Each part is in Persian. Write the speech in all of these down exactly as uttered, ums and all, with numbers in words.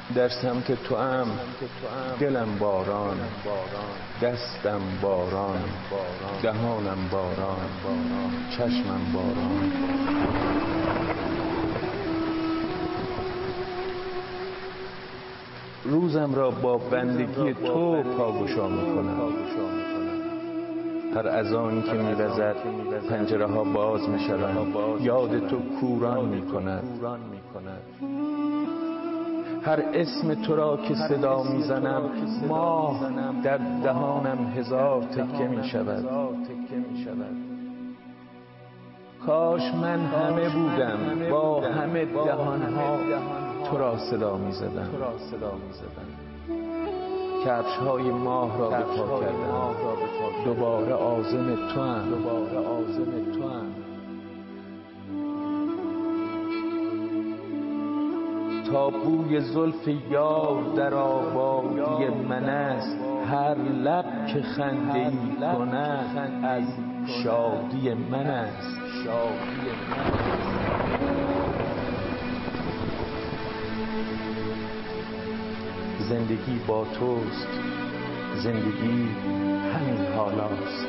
در سمت تو ام دلم باران، دستم باران، دهانم باران، چشمم باران. روزم را با بندگی تو پاگشا میکنم. هر اذانی که میوزد پنجره ها باز میشوند، یاد تو کوران میکند. هر اسم تو را که صدا میزنم، ماه در دهانم هزار تکه میشود. کاش من همه بودم، با همه دهانها تو را صدا میزدم. کفش های ماه را به پا کردم، دوباره عازم تو ام. تا بوی زلف یار در آبادی من است، هر لب که خنده ای کند از شادی من است. زندگی با توست، زندگی همین حالاست.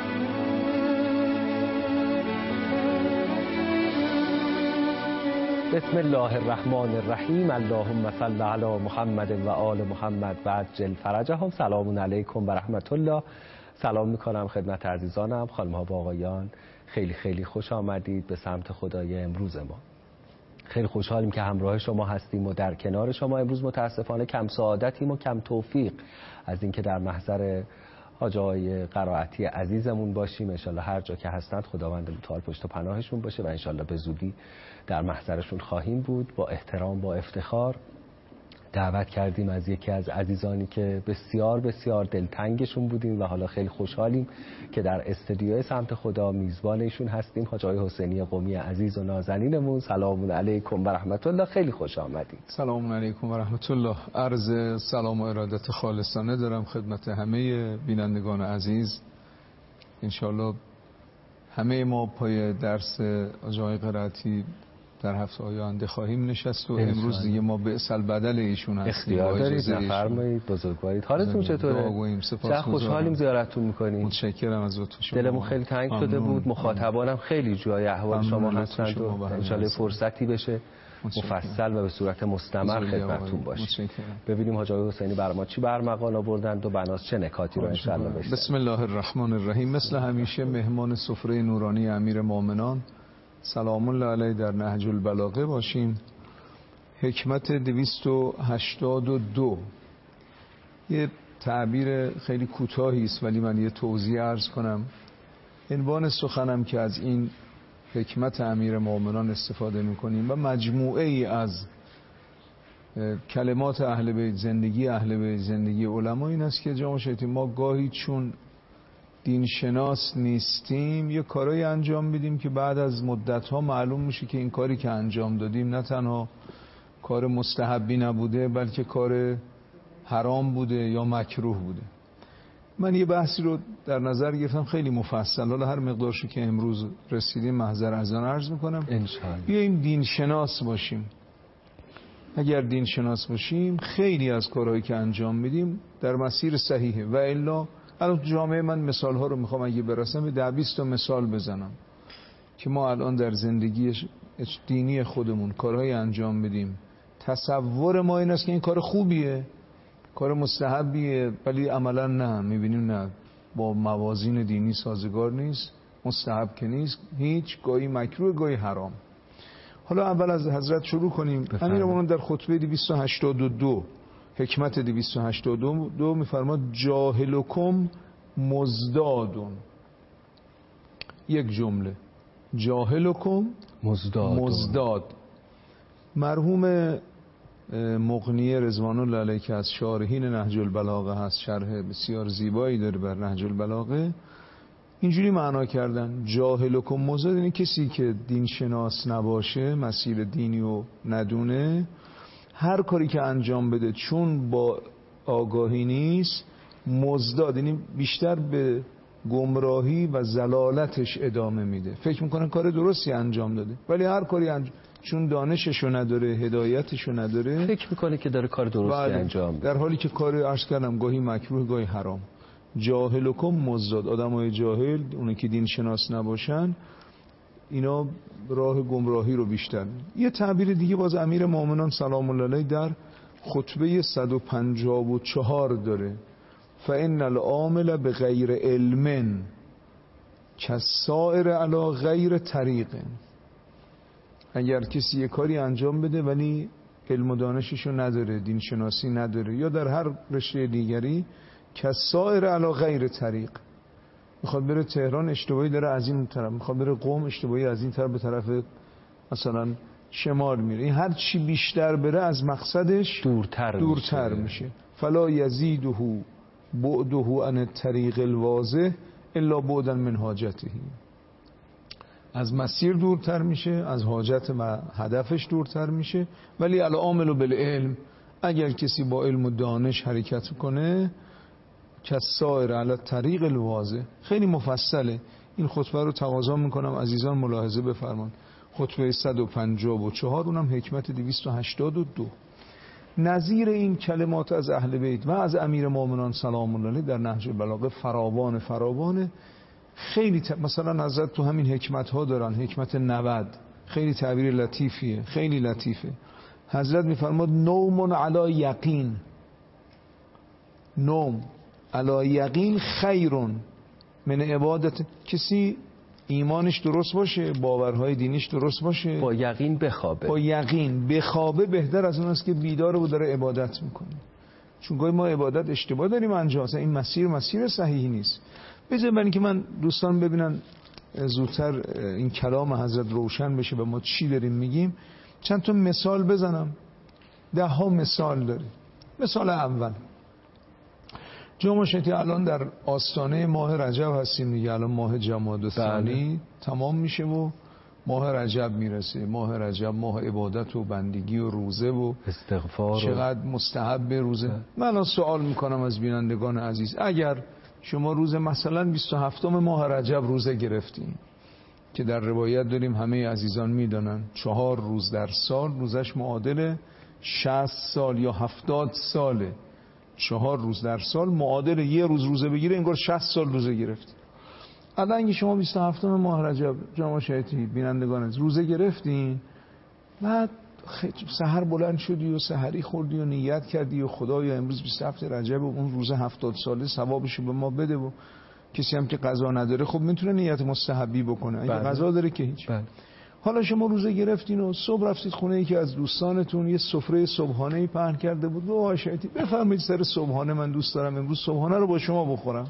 بسم الله الرحمن الرحیم. اللهم صل علی محمد و آل محمد و عجل فرجهم. سلام علیکم و رحمت الله. سلام میکنم خدمت عزیزانم، خانم ها و آقایان. خیلی خیلی خوش آمدید به سمت خدای امروز ما. خیلی خوشحالیم که همراه شما هستیم و در کنار شما. امروز متاسفانه کم سعادتیم و کم توفیق از اینکه در محضر حاج آقای قرائتی عزیزمون باشیم. انشالله هر جا که هستند خداوند متعال پشت و پناهشون باشه و انشالله به زودی در محضرشون خواهیم بود. با احترام، با افتخار دعوت کردیم از یکی از عزیزانی که بسیار بسیار دلتنگشون بودیم و حالا خیلی خوشحالیم که در استودیوی سمت خدا میزبان ایشون هستیم، حاج آقای حسینی قمی عزیز و نازنینمون. سلام علیکم و رحمت الله. خیلی خوش آمدید. سلام علیکم و رحمت الله. عرض سلام و ارادت خالصانه دارم خدمت همه بینندگان عزیز. انشالله همه ما پای درس حاج آقای قرائتی در هفته آینده خواهیم نشست و امروز دیگه ما به اصل بدل ایشون هستیم. اختیار دارید، نفرمایید. بزرگوارید. حالتون چطوره؟ چه خوشحالیم زیارتتون میکنیم. متشکرم از لطف. دلمون خیلی تنگ شده بود، مخاطبانم خیلی جای احوال شما هستند و انشالله فرصتی بشه مفصل و به صورت مستمر خدمتتون باشه. ببینیم حاج آقای حسینی بر ما چی برمغان آوردند و بناس چه نکاتی رو انشالله بشنویم. بسم الله الرحمن الرحیم. مثل همیشه مهمان سفره نورانی امیر مومنان سلام الله علیه در نهج البلاغه باشیم. حکمت دویست و هشتاد و دو. یه تعبیر خیلی کوتاهی است ولی من یه توضیح عرض کنم. عنوان سخنم که از این حکمت امیر مومنان استفاده میکنیم و مجموعه ای از کلمات اهل بیت، زندگی اهل بیت، زندگی علما، این است که جناب شیطی ما گاهی چون دین شناس نیستیم یه کارایی انجام بدیم که بعد از مدت ها معلوم میشه که این کاری که انجام دادیم نه تنها کار مستحبی نبوده بلکه کار حرام بوده یا مکروه بوده. من یه بحثی رو در نظر گرفتم خیلی مفصل، حالا هر مقدارشو که امروز رسیدیم محضر از آن عرض میکنم. انشاءالله بیاییم دین شناس باشیم. اگر دین شناس باشیم خیلی از کارهایی که انجام میدیم در مسیر صحیحه و الا الان تو جامعه من مثال ها رو میخوام اگه برسم ده بیست تا مثال بزنم که ما الان در زندگی دینی خودمون کارهای انجام بدیم تصور ما این است که این کار خوبیه، کار مستحبیه، ولی عملا نه، میبینیم نه، با موازین دینی سازگار نیست، مستحب که نیست، هیچ، گاهی مکروه گاهی حرام. حالا اول از حضرت شروع کنیم. امیرمون در خطبه دویست و هشتاد و دو حکمت دویست و هشتاد و دو میفرماد جاهلکم مزدادون. یک جمله، جاهلکم مزداد. مزداد. مرحوم مغنی رضوان الله علیه که از شارحین نهج البلاغه هست، شرح بسیار زیبایی داره بر نهج البلاغه، اینجوری معنا کردن جاهلکم مزداد، یعنی کسی که دین شناس نباشه، مسیر دینی رو ندونه، هر کاری که انجام بده چون با آگاهی نیست مزداد، یعنی بیشتر به گمراهی و ضلالتش ادامه میده. فکر میکنه کار درستی انجام داده ولی هر کاری انجام چون دانششو نداره، هدایتشو نداره، فکر میکنه که داره کار درستی انجام میده، در حالی که کار عرض کردم گاهی مکروه گاهی حرام. جاهلکم مزداد، آدمای جاهل، اونایی که دین شناس نباشن، اینا راه گمراهی رو بیشتر. یه تعبیر دیگه باز امیر مومنان سلام الله علیه در خطبه صد و پنجاه و چهار داره، فإن العامل بغیر علم کالسائر علی غیر طریق. اگر کسی یه کاری انجام بده ولی علم و دانششو نداره، دین شناسی نداره، یا در هر رشته دیگری، کالسائر علی غیر طریق، میخواد بره تهران اشتباهی داره از این طرف، میخواد بره قم اشتباهی از این طرف به طرف مثلا شمال میره، این هر چی بیشتر بره از مقصدش دورتر, دورتر میشه. میشه فلا یزیده بعده عن الطریق الواضح الا بعدا من حاجته، از مسیر دورتر میشه، از حاجت و هدفش دورتر میشه. ولی العامل بالعلم، اگر کسی با علم و دانش حرکت کنه، کالسائر علی الطریق الواضح. خیلی مفصله این خطبه رو، تقاضا میکنم عزیزان ملاحظه بفرمایید. خطبه صد و پنجاه و چهار، اونم حکمت دویست و هشتاد و دو. نظیر این کلمات از اهل بیت و از امیر مومنان سلام الله علیه در نهج البلاغه فراوان فراوانه. خیلی ت... مثلا حضرت تو همین حکمت ها دارن، حکمت نود، خیلی تعبیر لطیفیه، خیلی لطیفه. حضرت میفرماد نوم علی یقین، نوم علی یقین خیرون من عبادت. کسی ایمانش درست باشه، باورهای دینیش درست باشه، با یقین بخوابه، با یقین بخوابه بهتر از اون است که بیداره و داره عبادت میکنه. چون گاهی ما عبادت اشتباه داریم انجام، این مسیر مسیر صحیحی نیست. بذارید برای اینکه من دوستان ببینن زودتر این کلام حضرت روشن بشه و ما چی داریم میگیم، چند تا مثال بزنم. ده ها مثال داریم. مثال اول، جمعه شدی الان در آستانه ماه رجب هستیم دیگه، الان ماه جمادی الثانی تمام میشه و ماه رجب میرسه. ماه رجب ماه عبادت و بندگی و روزه و استغفار، چقدر مستحب روزه. من الان سوال میکنم از بینندگان عزیز، اگر شما روز مثلا بیست و هفتم ماه رجب روزه گرفتین که در روایت داریم همه عزیزان میدانن چهار روز در سال روزش معادل شصت سال یا هفتاد ساله. چهار روز در سال معادل یه روز روزه بگیره انگار شصت سال روزه گرفت. الان اگه شما بیست و هفتم ماه رجب جماعت شهیدی بینندگان از روزه گرفتین، بعد سحر بلند شدی و سحری خوردی و نیت کردی و خدایا امروز بیست و هفتم رجب و اون روز هفتاد ساله ثوابشو به ما بده، و کسی هم که قضا نداره خب میتونه نیت مستحبی بکنه، اگه قضا داره که هیچ. بله. حالا شما روزه گرفتین و صبح رفتید خونه ای که از دوستانتون یه سفره صبحانه‌ای پهن کرده بود، و آشیتی بفرمایید سر صبحانه من دوست دارم امروز صبحانه رو با شما بخورم.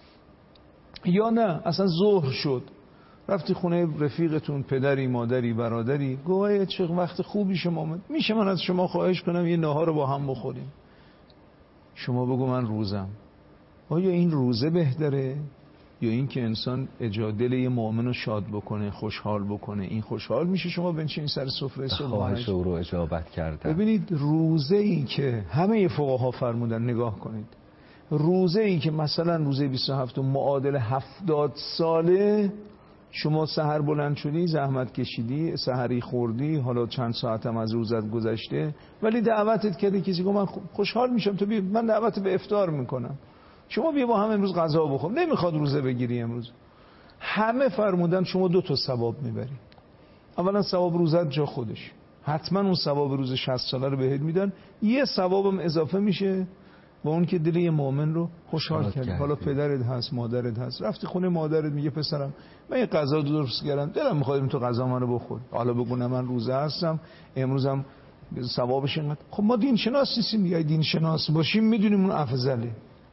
یا نه اصلا ظهر شد رفتی خونه رفیقتون، پدری مادری برادری، گویا چه وقت خوبی شما اومد، میشه من از شما خواهش کنم یه ناهار رو با هم بخوریم؟ شما بگو من روزم. آیا این روزه بهتره یا این که انسان اجادل یه مؤمن رو شاد بکنه، خوشحال بکنه؟ این خوشحال میشه شما بنشین سر سفره خواهش او رو اجابت کردن. ببینید روزه ای که همه فقها فرمودن، نگاه کنید، روزه ای که مثلا روزه بیست و هفت معادل هفتاد ساله، شما سحر بلند شدی، زحمت کشیدی، سحری خوردی، حالا چند ساعتم از روزت گذشته، ولی دعوتت کرده کسی گفت من خوشحال میشم تو بیا، من دعوت به افطار میکنم، شما بیا با هم امروز غذا بخور. نمیخواد روزه بگیری امروز. همه فرمودن شما دو تا ثواب میبری. اولا ثواب روزت جا خودش، حتما اون ثواب روز شصت ساله رو بهت میدن، یه ثوابم اضافه میشه با اون که دل یه مؤمن رو خوشحال کردی. حالا پدرت هست، مادرت هست، رفتی خونه مادرت میگه پسرم من یه غذا درست کردم دلم میخواد تو غذا منو بخور، حالا بگو نه من روزه هستم امروزم ثوابش اینقدر. خب ما دین شناس نیستیم دیگه، دین شناس باشیم میدونیم اون افضله.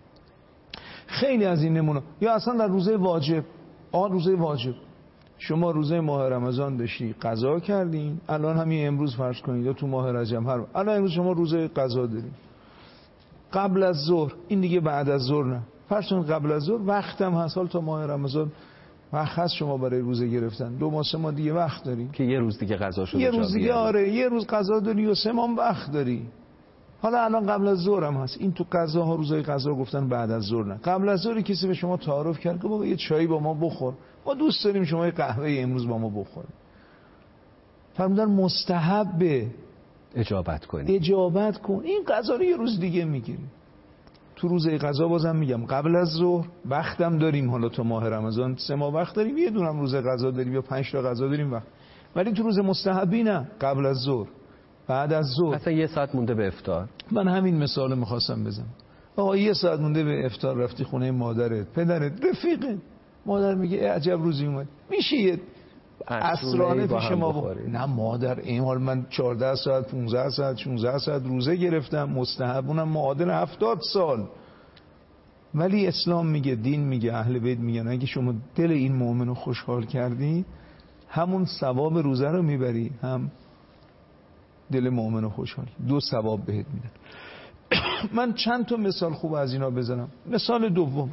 خیلی از این نمونه. یا اصلا در روزه واجب، آ روزه واجب شما روزه ماه رمضان داشتی قضا کردین، الان همین امروز فرض کنید یا تو ماه رجب هر الان امروز شما روزه قضا دارید قبل از ظهر، این دیگه بعد از ظهر نه، فرض کنید قبل از ظهر وقتم هست، حال تا ماه رمضان وقت هست شما برای روزه گرفتن، دو ماه سه ماه دیگه وقت داریم که یه روز دیگه قضا شده، یه روز دیگه آره یه روز قضا داری و سه ماه وقت داری. حالا الان قبل از ظهر هم هست، این تو قضا ها روزای قضا گفتن بعد از ظهر نه. قبل از ظهر کسی به شما تعارف کرد که بابا یه چایی با ما بخور، ما دوست داریم شما یه قهوه امروز با ما بخورید، فرمودن مستحب اجابت کنی، اجابت کن. این غذا رو یه روز دیگه میگیری. تو روزه غذا بازم میگم قبل از ظهر وقتم داریم، حالا تو ماه رمضان سه ماه وقت داریم، یه دونم روزه غذا داریم یا پنج تا غذا داریم وقت، ولی تو روز مستحبی نه، قبل از ظهر، بعد از ظهر. مثلا یه ساعت مونده به افطار. من همین مثال میخواستم بزنم. آقا یه ساعت مونده به افطار، رفتی خونه مادرت، پدرت، رفیقت، مادر میگه عجب روزی اومد، میشه یه عصرانه پیش ما بخوری؟ نه مادر، این حال من چهارده ساعت پانزده ساعت شانزده ساعت روزه گرفتم، مستحبونم معادل هفتاد سال. ولی اسلام میگه، دین میگه، اهل بیت میگن اگه شما دل این مؤمن رو خوشحال کردی، همون ثواب روزه رو میبری، هم دل مؤمن رو خوشحال، دو ثواب بهت میدن. من چند تا مثال خوب از اینا بزنم. مثال دوم،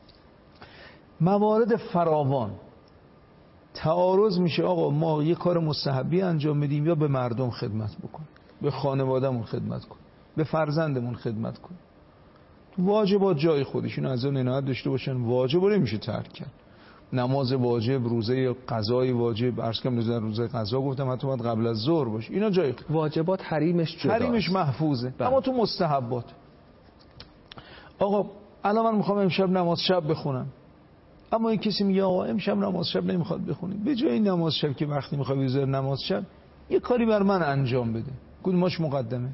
موارد فراوان تعارض میشه آقا ما یه کار مستحبی انجام میدیم یا به مردم خدمت بکن، به خانوادهمون خدمت کن، به فرزندمون خدمت کن. واجبات جای خودشون از اون عنایت داشته باشن، واجب نمیشه ترک کرد. نماز واجب، روزه قضای واجب، عرض کنم روزه روزه قضا گفتم حتی باید قبل از ظهر باشه، اینا جای خود. واجبات حریمش جداست، حریمش محفوظه. بله. اما تو مستحبات آقا الان من میخوام امشب نماز شب بخونم، اما این کسی میگه آقا امشب نماز شب نمیخواد بخونی، به جای این نماز شب که وقتی میخوای بذاری نماز شب یه کاری بر من انجام بده، کدومش مقدمه؟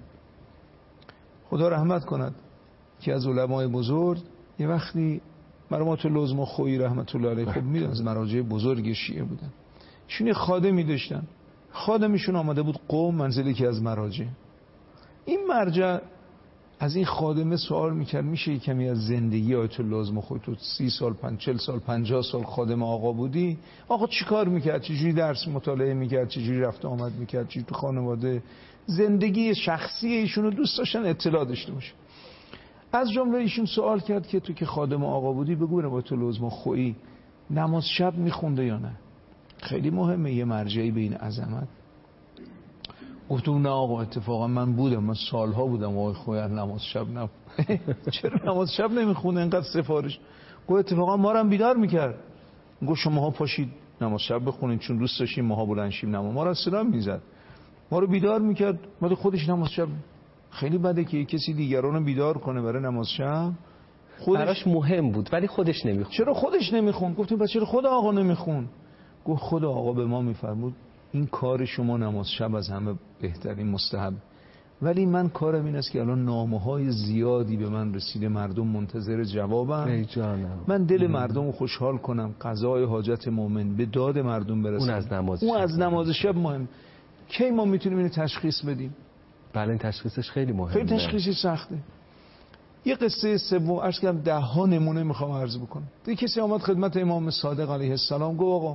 خدا رحمت کند که از علمای بزرگ یه وقتی مرحوم لزم خویی رحمت الله علیه، خب میدونن از مراجع بزرگ شیعه بودن، ایشون یه خادمی داشتن، خادمشون آمده بود قم منزلی که از مراجع. این مرجع از این خادمه سوال میکرد میشه کمی از زندگی آیت الله لزم خویی، تو سی سال پنجاه سال پنجاه سال خادم آقا بودی، آقا چی کار میکرد، چجوری درس مطالعه میکرد، چجوری رفت آمد میکرد، چجوری تو خانواده، زندگی شخصی ایشون رو دوست داشتن اطلاع داشته باشه. از جمله ایشون سوال کرد که تو که خادم آقا بودی بگو ببینم آیت الله لزم خویی نماز شب میخونده یا نه؟ خیلی مهمه یه مرجعی به این عظمت. گفتم نه آقا اتفاقا من بودم، من سالها بودم آقای خویی نماز شب نه. چرا نماز شب نمیخونه اینقدر سفارش؟ گفت اتفاقا ما رو هم بیدار میکرد، گفت شماها پاشید نماز شب بخونید چون دوست داشتیم ماها بلند شیم، نماز ما رو صدا میزد، ما رو بیدار میکرد، ولی خودش نماز شب. خیلی بده که کسی دیگران رو بیدار کنه برای نماز شب، خودش براش مهم بود ولی خودش نمیخوند. چرا خودش نمیخوند؟ گفتیم بچه چرا خود آقا نمیخوند؟ گفت خود آقا به ما میفرمود این کار شما نماز شب از همه بهترین مستحب، ولی من کارم این است که الان نامه‌های زیادی به من رسیده، مردم منتظر جوابم، من دل مردم رو خوشحال کنم، قضای حاجت مؤمن به داد مردم برسه، اون از نماز اون از نماز شب مهم. کی ما میتونیم اینو تشخیص بدیم؟ بله این تشخیصش خیلی مهمه، خیلی تشخیصی سخته. یه قصه سوم عرض کردم، ده ها نمونه میخوام عرض بکنم. یه کسی آمد خدمت امام صادق علیه السلام گفت آقا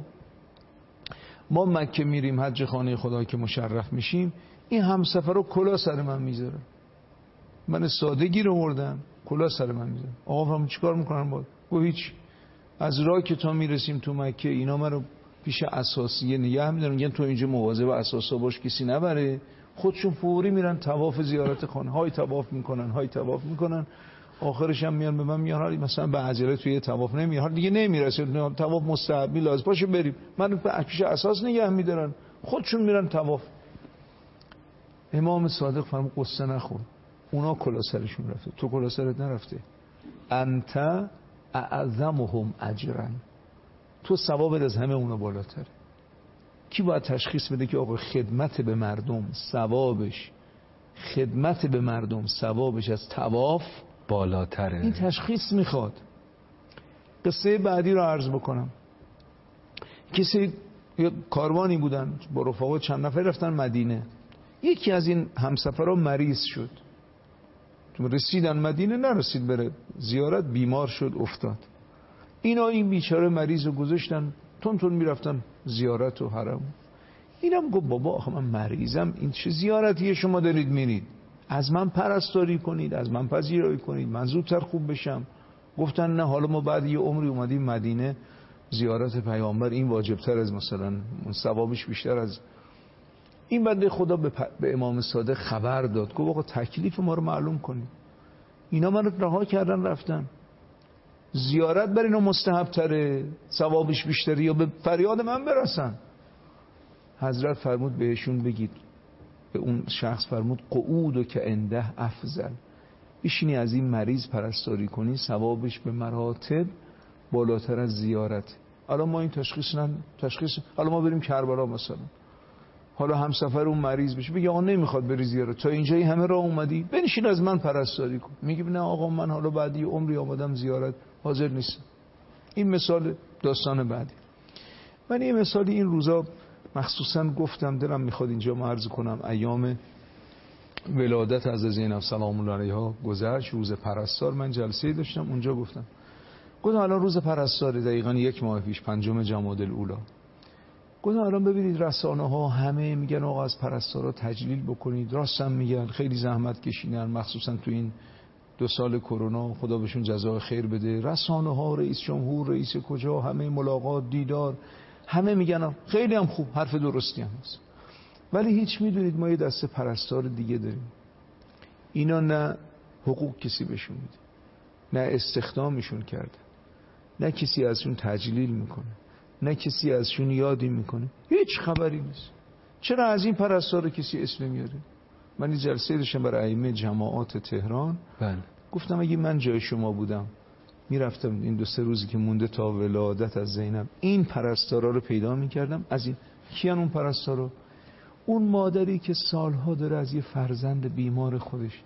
ما مکه میریم حج خانه خدا که مشرف میشیم، این همسفر رو کلا سر من میذاره، من سادگی رو بردم کلا سر من میذاره. آقا فرمود چیکار میکنن باید؟ گفت هیچ، از راه که تا میرسیم تو مکه اینا منو پیش اساسیه نگه میدارن، میگن تو اینجا مواظب اساسا باش کسی نبره، خودشون فوری میرن طواف زیارت خانه، های طواف میکنن های طواف میکنن، آخرش هم میان به من میگن حالی مثلا به عجله توی طواف نمیاد، حالا دیگه نمیرسه طواف مستحبی لازم باشه بریم، من پیش اساس نگه میدارن، خودشون میرن طواف. امام صادق فرمود قصه نخور، اونا کلا سرشون رفته، تو کلا سرت نرفته، انت اعظمهم اجرا، تو ثوابت از همه اونا بالاتره. کی باید تشخیص بده که آقا خدمت به مردم ثوابش، خدمت به مردم ثوابش از طواف بالاتره؟ این تشخیص میخواد. قصه بعدی رو عرض بکنم. کسی یه کاروانی بودن با رفقا چند نفر رفتن مدینه، یکی از این همسفرها مریض شد، رسیدن مدینه نرسید بره زیارت، بیمار شد افتاد، اینا این بیچاره مریض رو گذاشتن تون تون میرفتن زیارت و حرم. اینم گفت بابا آخه من مریضم، این چه زیارتیه شما دارید میرید، از من پرستاری کنید، از من پذیرایی کنید، من زودتر خوب بشم. گفتن نه حالا ما بعد یه عمری اومدیم مدینه، زیارت پیامبر این واجبتر از مثلا ثوابش بیشتر از این. بنده خدا به, پ... به امام صادق خبر داد، گفت آقا تکلیف ما رو معلوم کنید، اینا من رو رها کردن رفتن، زیارت بر اینا مستحب تره، ثوابش بیشتره، یا به فریاد من برسن. حضرت فرمود بهشون بگید، به اون شخص فرمود قعود و که انده افضل، بشینی از این مریض پرستاری کنی ثوابش به مراتب بالاتر از زیارت. حالا ما این تشخیص نه تشخیص حالا ما بریم کربلا مثلا، حالا همسفر اون مریض بشه بگه آقا نمیخواد بری زیارت، تا اینجایی همه راه اومدی بنشین از من پرستاری کن، میگه نه آقا من حالا بعد یه عمری آمدم زیارت حاضر نیستم. این مثال داستان بعدی. من این مثال این روزا مخصوصا گفتم دلم میخواد اینجا عرض کنم، ایام ولادت از زینب سلام الله علیها گذشت، روز پرستار من جلسه داشتم اونجا گفتم گفتم الان روز پرستار دقیقاً یک ماه پیش پنجم جمادی الاولی، گفتم الان ببینید رسانه ها همه میگن آقا از پرستارا تجلیل بکنید، راستم میگن خیلی زحمت کشیدن مخصوصا تو این دو سال کرونا، خدا بهشون جزای خیر بده. رسانه ها، رئیس جمهور، رئیس کجا، همه ملاقات، دیدار، همه میگن خیلی هم خوب، حرف درستی هم هست. ولی هیچ میدونید ما یه دسته پرستار دیگه داریم، اینا نه حقوق کسی بهشون میده، نه استخدامشون کرده، نه کسی ازشون تجلیل میکنه، نه کسی ازشون یادی میکنه، هیچ خبری نیست. چرا از این پرستار کسی اسم میاره؟ من این جلسه داشتم برای ائمه جماعات تهران، بله. گفتم اگه من جای شما بودم میرفتم این دو سه روزی که مونده تا ولادت از زینب این پرستارا رو پیدا میکردم. از این کیان اون پرستارا؟ اون مادری که سالها داره از یه فرزند بیمار خودش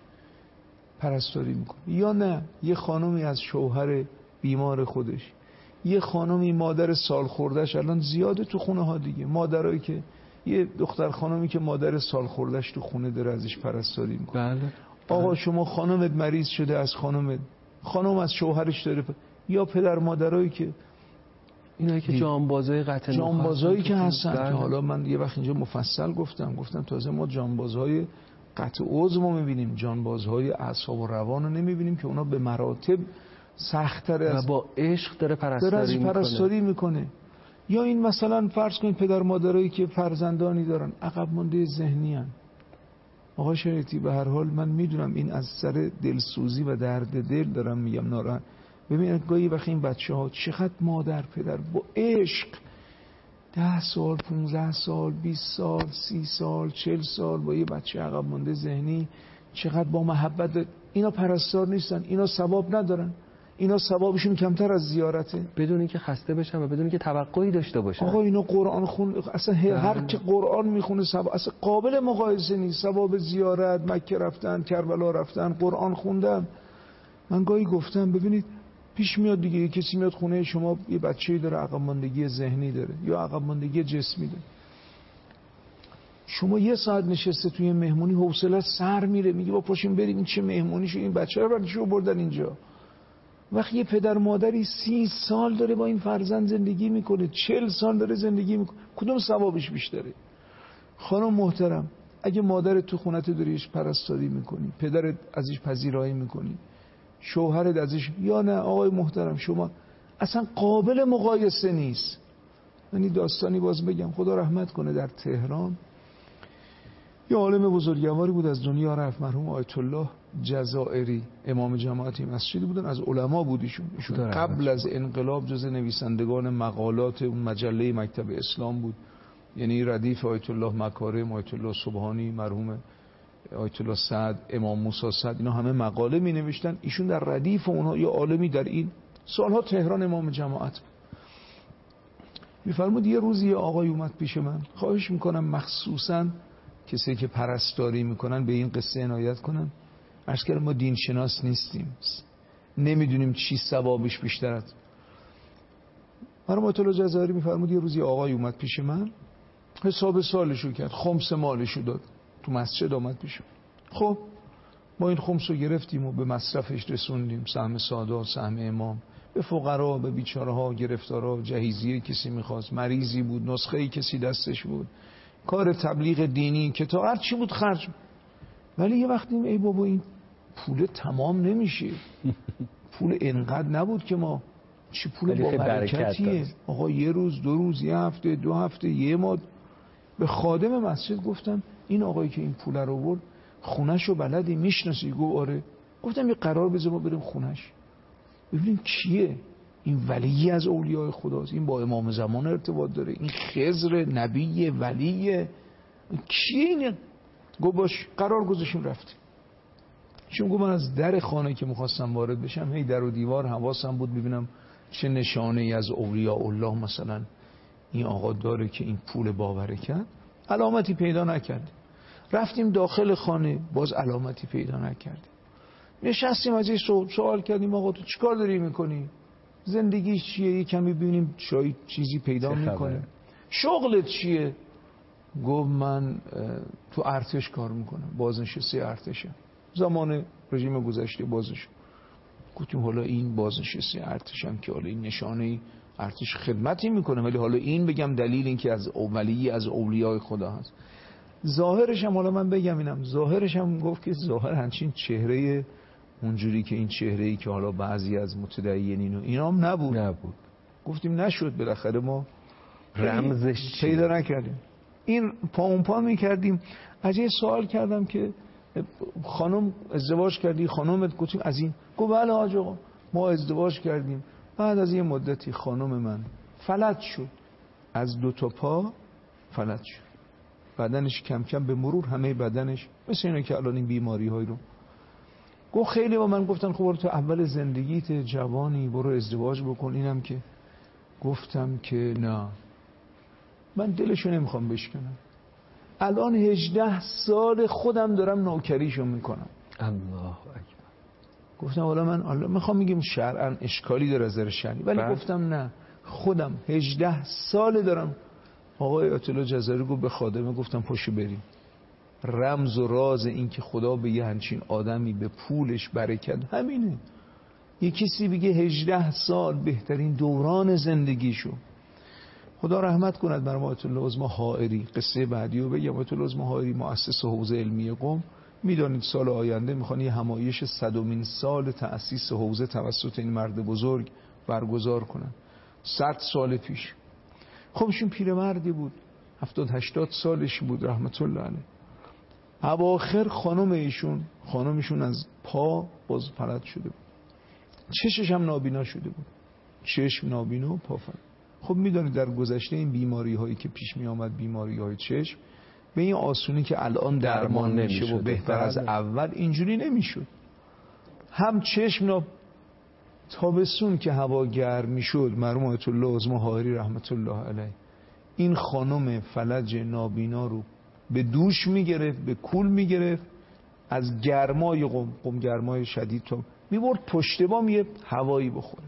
پرستاری میکنه، یا نه یه خانمی از شوهر بیمار خودش، یه خانمی مادر سال خوردهش، الان زیاده تو خونه ها دیگه، مادرایی که یه دختر خانمی که مادر سال خوردهش تو خونه داره ازش پرستاری میکنه. بله. آقا شما خانمت مریض شده، از خانمت، خانم از شوهرش داره پ... یا پدر مادرایی که اینایی که جانبازای قطع نخواست، جانبازایی که هستن که حالا من یه وقت اینجا مفصل گفتم گفتم تازه ما جانبازهای قطع عضو ما میبینیم، جانبازهای اعصاب و روان رو نمیبینیم که اونا به مراتب سخت‌تر از با عشق داره پرستاری میکنه. پرستاری میکنه. یا این مثلا فرض کنید پدر مادرایی که فرزندانی دارن عقب مونده ذهنی ان. آقا شریعتی به هر حال من میدونم این از سر دلسوزی و درد دل دارم میگم، ناراحت. ببینید گاهی وقتی این بچه ها چقدر مادر پدر با عشق ده سال پونزده سال بیست سال سی سال چل سال با یه بچه عقب مونده ذهنی چقدر با محبت، اینا پرستار نیستن، اینا ثواب ندارن، اینا ثوابشون کمتر از زیارته، بدون اینکه خسته بشن و بدون اینکه توقعی داشته باشن. آقا اینا قرآن خون، اصلا هر که قرآن میخونه ثواب اصلا قابل مقایسه نیست. ثواب زیارت، مکه رفتن، کربلا رفتن، قرآن خوندن. من گاهی گفتم ببینید پیش میاد دیگه کسی میاد خونه شما یه بچه‌ای داره عقب ماندگی ذهنی داره یا عقب ماندگی جسمی داره، شما یه ساعت نشسته توی مهمونی حوصله سر میره، میگه با پاشیم بریم این چه مهمونی شو، این بچه رو برای چی بردن اینجا؟ وقتی یه پدر مادری سی سال داره با این فرزند زندگی میکنه، چل سال داره زندگی میکنه، کدوم ثوابش بیشتره؟ خانم محترم اگه مادرت تو خونت داریش پرستاری میکنی، پدرت ازش پذیرایی میکنی، شوهرت ازش، یا نه آقای محترم شما اصلا قابل مقایسه نیست. من این داستانی باز بگم، خدا رحمت کنه، در تهران یه عالم بزرگواری بود از دنیا رفت، مرحوم آیت الله جزائری، امام جماعت مسجدی بودن، از علما بود ایشون. ایشون قبل از انقلاب جز نویسندگان مقالات اون مجله مکتب اسلام بود، یعنی ردیف آیت الله مکارم، آیت الله سبحانی، مرحوم آیت الله سعد، امام موسی سعد، اینا همه مقاله می نوشتن، ایشون در ردیف اونها یه عالمی در این سالها تهران امام جماعت. میفرمود یه روزی یه آقای اومد پیش من، خواهش میکنم مخصوصا کسی که پرستاری میکنن به این قصه عنایت کنن. عرض کردم ما دین شناس نیستیم، نمیدونیم چی ثوابش بیشتر است. مرحوم آیت الله جزائری میفرمود یه روزی آقای اومد پیش من، حساب سالشو کرد، خمس مالشو داد، تو مسجد آمد پیش من. خب ما این خمسو گرفتیم و به مصرفش رسوندیم، سهم سادات، سهم امام، به فقرا، به بیچاره ها، گرفتارا، جهیزیه کسی میخواست، مریضی بود، نسخه کسی دستش بود، کار تبلیغ دینی، کتاب، هر چی بود خرج. ولی یه وقتی ای بابا این پول تمام نمیشه، پول انقدر نبود که ما چی پول با برکتیه. آقا یه روز، دو روز، یه هفته، دو هفته، یه ماه. به خادم مسجد گفتم این آقایی که این پول رو آورد خونه‌شو بلدی میشناسی؟ گفت آره. گفتم یه قرار بذار ما بریم خونه‌ش ببینیم کیه. این ولی از اولیاء خداست، این با امام زمان ارتباط داره، این خضر نبی ولی کیه اینه؟ گفت باش. قرار گذاشتیم رفتیم. چون گفت من از در خانه که میخواستم وارد بشم هی در و دیوار حواسم بود ببینم چه نشانه ای از اولیاء الله مثلا این آقا داره که این پول باورکت. علامتی پیدا نکردیم. رفتیم داخل خانه، باز علامتی پیدا نکردیم. نشستیم از این سوال کردیم آقا تو چیکار داری میکنی؟ زندگی چیه؟ یه کمی ببینیم شاید چیزی پیدا میکنه. شغلت چیه؟ گفت من تو ارتش کار میکنم، بازنشسته ارتشم، زمان رژیم گذشته بازش. گفتیم حالا این بازنشسته ارتشم که حالا این نشانه ارتش خدمتی میکنه، ولی حالا این بگم دلیل این که از اولی از اولیاء خدا هست. ظاهرش هم حالا من بگم اینم ظاهرش هم گفت که ظاهر همچین چهره اونجوری که این چهره‌ای که حالا بعضی از متدینین و اینام نبود. نبود. گفتیم نشد، بالاخره ما رمزش پیدا نکردیم. این پا اون پا میکردیم. از یه سوال کردم که خانم ازدواج کردی؟ خانومت؟ گفتیم از این. گفت بله حاج آقا ما ازدواج کردیم. بعد از یه مدتی خانم من فلج شد، از دو تا پا فلج شد، بدنش کم کم به مرور همه بدنش مثل اینه که الان این بیماری های رو. گفت خیلی با من گفتن خب برو تو اول زندگیت جوانی برو ازدواج بکن. اینم که گفتم که نه، من دلشو نمیخوام بشکنم. الان هجده سال خودم دارم نوکریشو میکنم. الله اکبر. گفتم حالا من حالا میخوام میگم شرعاً اشکالی داره از نظر شرعی، ولی بله. گفتم نه، خودم هجده سال دارم. آقای آیت الله جزاری گفت به خادمه، گفتم پاشو بریم. رمز و راز این که خدا به یه همچین آدمی به پولش برکت همینه. یه کسی بگه هجده سال بهترین دوران زندگیشو. خدا رحمت کند بر آیت الله عظمی حائری. قصه بعدی رو بگم. آیت الله عظمی حائری مؤسس حوزه علمی قم، میدانید سال آینده میخوان یه همایش صدمین سال تأسیس حوزه توسط این مرد بزرگ برگزار کنن. صد سال پیش. خب ایشون پیرمردی بود، هفتاد هشتاد سالش بود رحمت الله علیه. اواخر خانم ایشون خانمشون از پا باز فلج شده بود، چشش هم نابینا شده بود، چشم نابینا و پا فلج. خب میدونید در گذشته این بیماری هایی که پیش می آمد، بیماری های چشم، به این آسونی که الان درمان, درمان میشه و بهتر از اول اینجوری نمیشد. هم چشم ناب تابستون که هوا گرم میشد، مرحوم آیت الله عظمی حائری رحمت الله علیه این خانم فلج نابینا رو به دوش میگرفت، به کول میگرفت، از گرمای قم قم گرمای شدید تو میبرد پشت بام یه هوایی بخوره.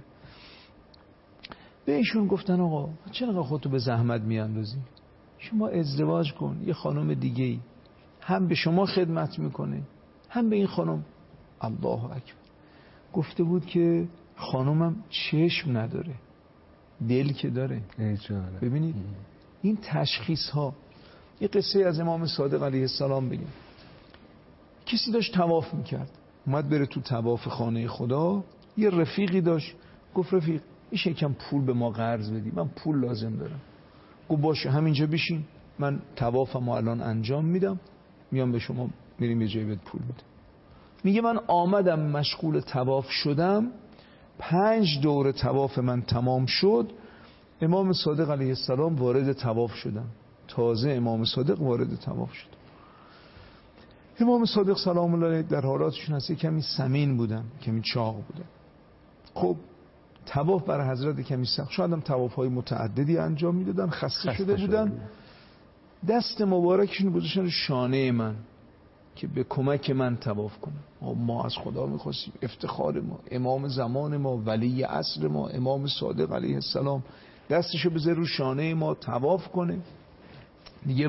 به ایشون گفتن آقا چرا خودتو به زحمت میاندازی؟ شما ازدواج کن، یه خانم دیگه ای هم به شما خدمت میکنه هم به این خانم. الله اکبر. گفته بود که خانمم چشم نداره، دل که داره. ببینید این تشخیص ها. یه قصه از امام صادق علیه السلام بگیم. کسی داشت طواف میکرد، اومد بره تو طواف خانه خدا. یه رفیقی داشت، گفت رفیق میشه یکم پول به ما قرض بدی، من پول لازم دارم. گفت باشه همینجا بشین، من طوافمو الان انجام میدم، میام به شما، میریم یه جایی بهت پول میدم. میگه من آمدم مشغول طواف شدم، پنج دور طواف من تمام شد، امام صادق علیه السلام وارد طواف شدن. تازه امام صادق وارد طواف شد. امام صادق سلام الله علیه در حالاتشون هست کمی سمین بودن، کمی چاق بودن. خب طواف برای حضرت کمی سخت، شاید هم طواف‌های متعددی انجام میدادن، خسته, خسته شده بودن. شده. دست مبارکشون گذاشتن رو شانه من که به کمک من طواف کنم. ما از خدا می‌خواستیم، افتخار ما، امام زمان ما، ولی عصر ما، امام صادق علیه السلام دستشو بذاره رو شانه ما طواف کنه. دیگه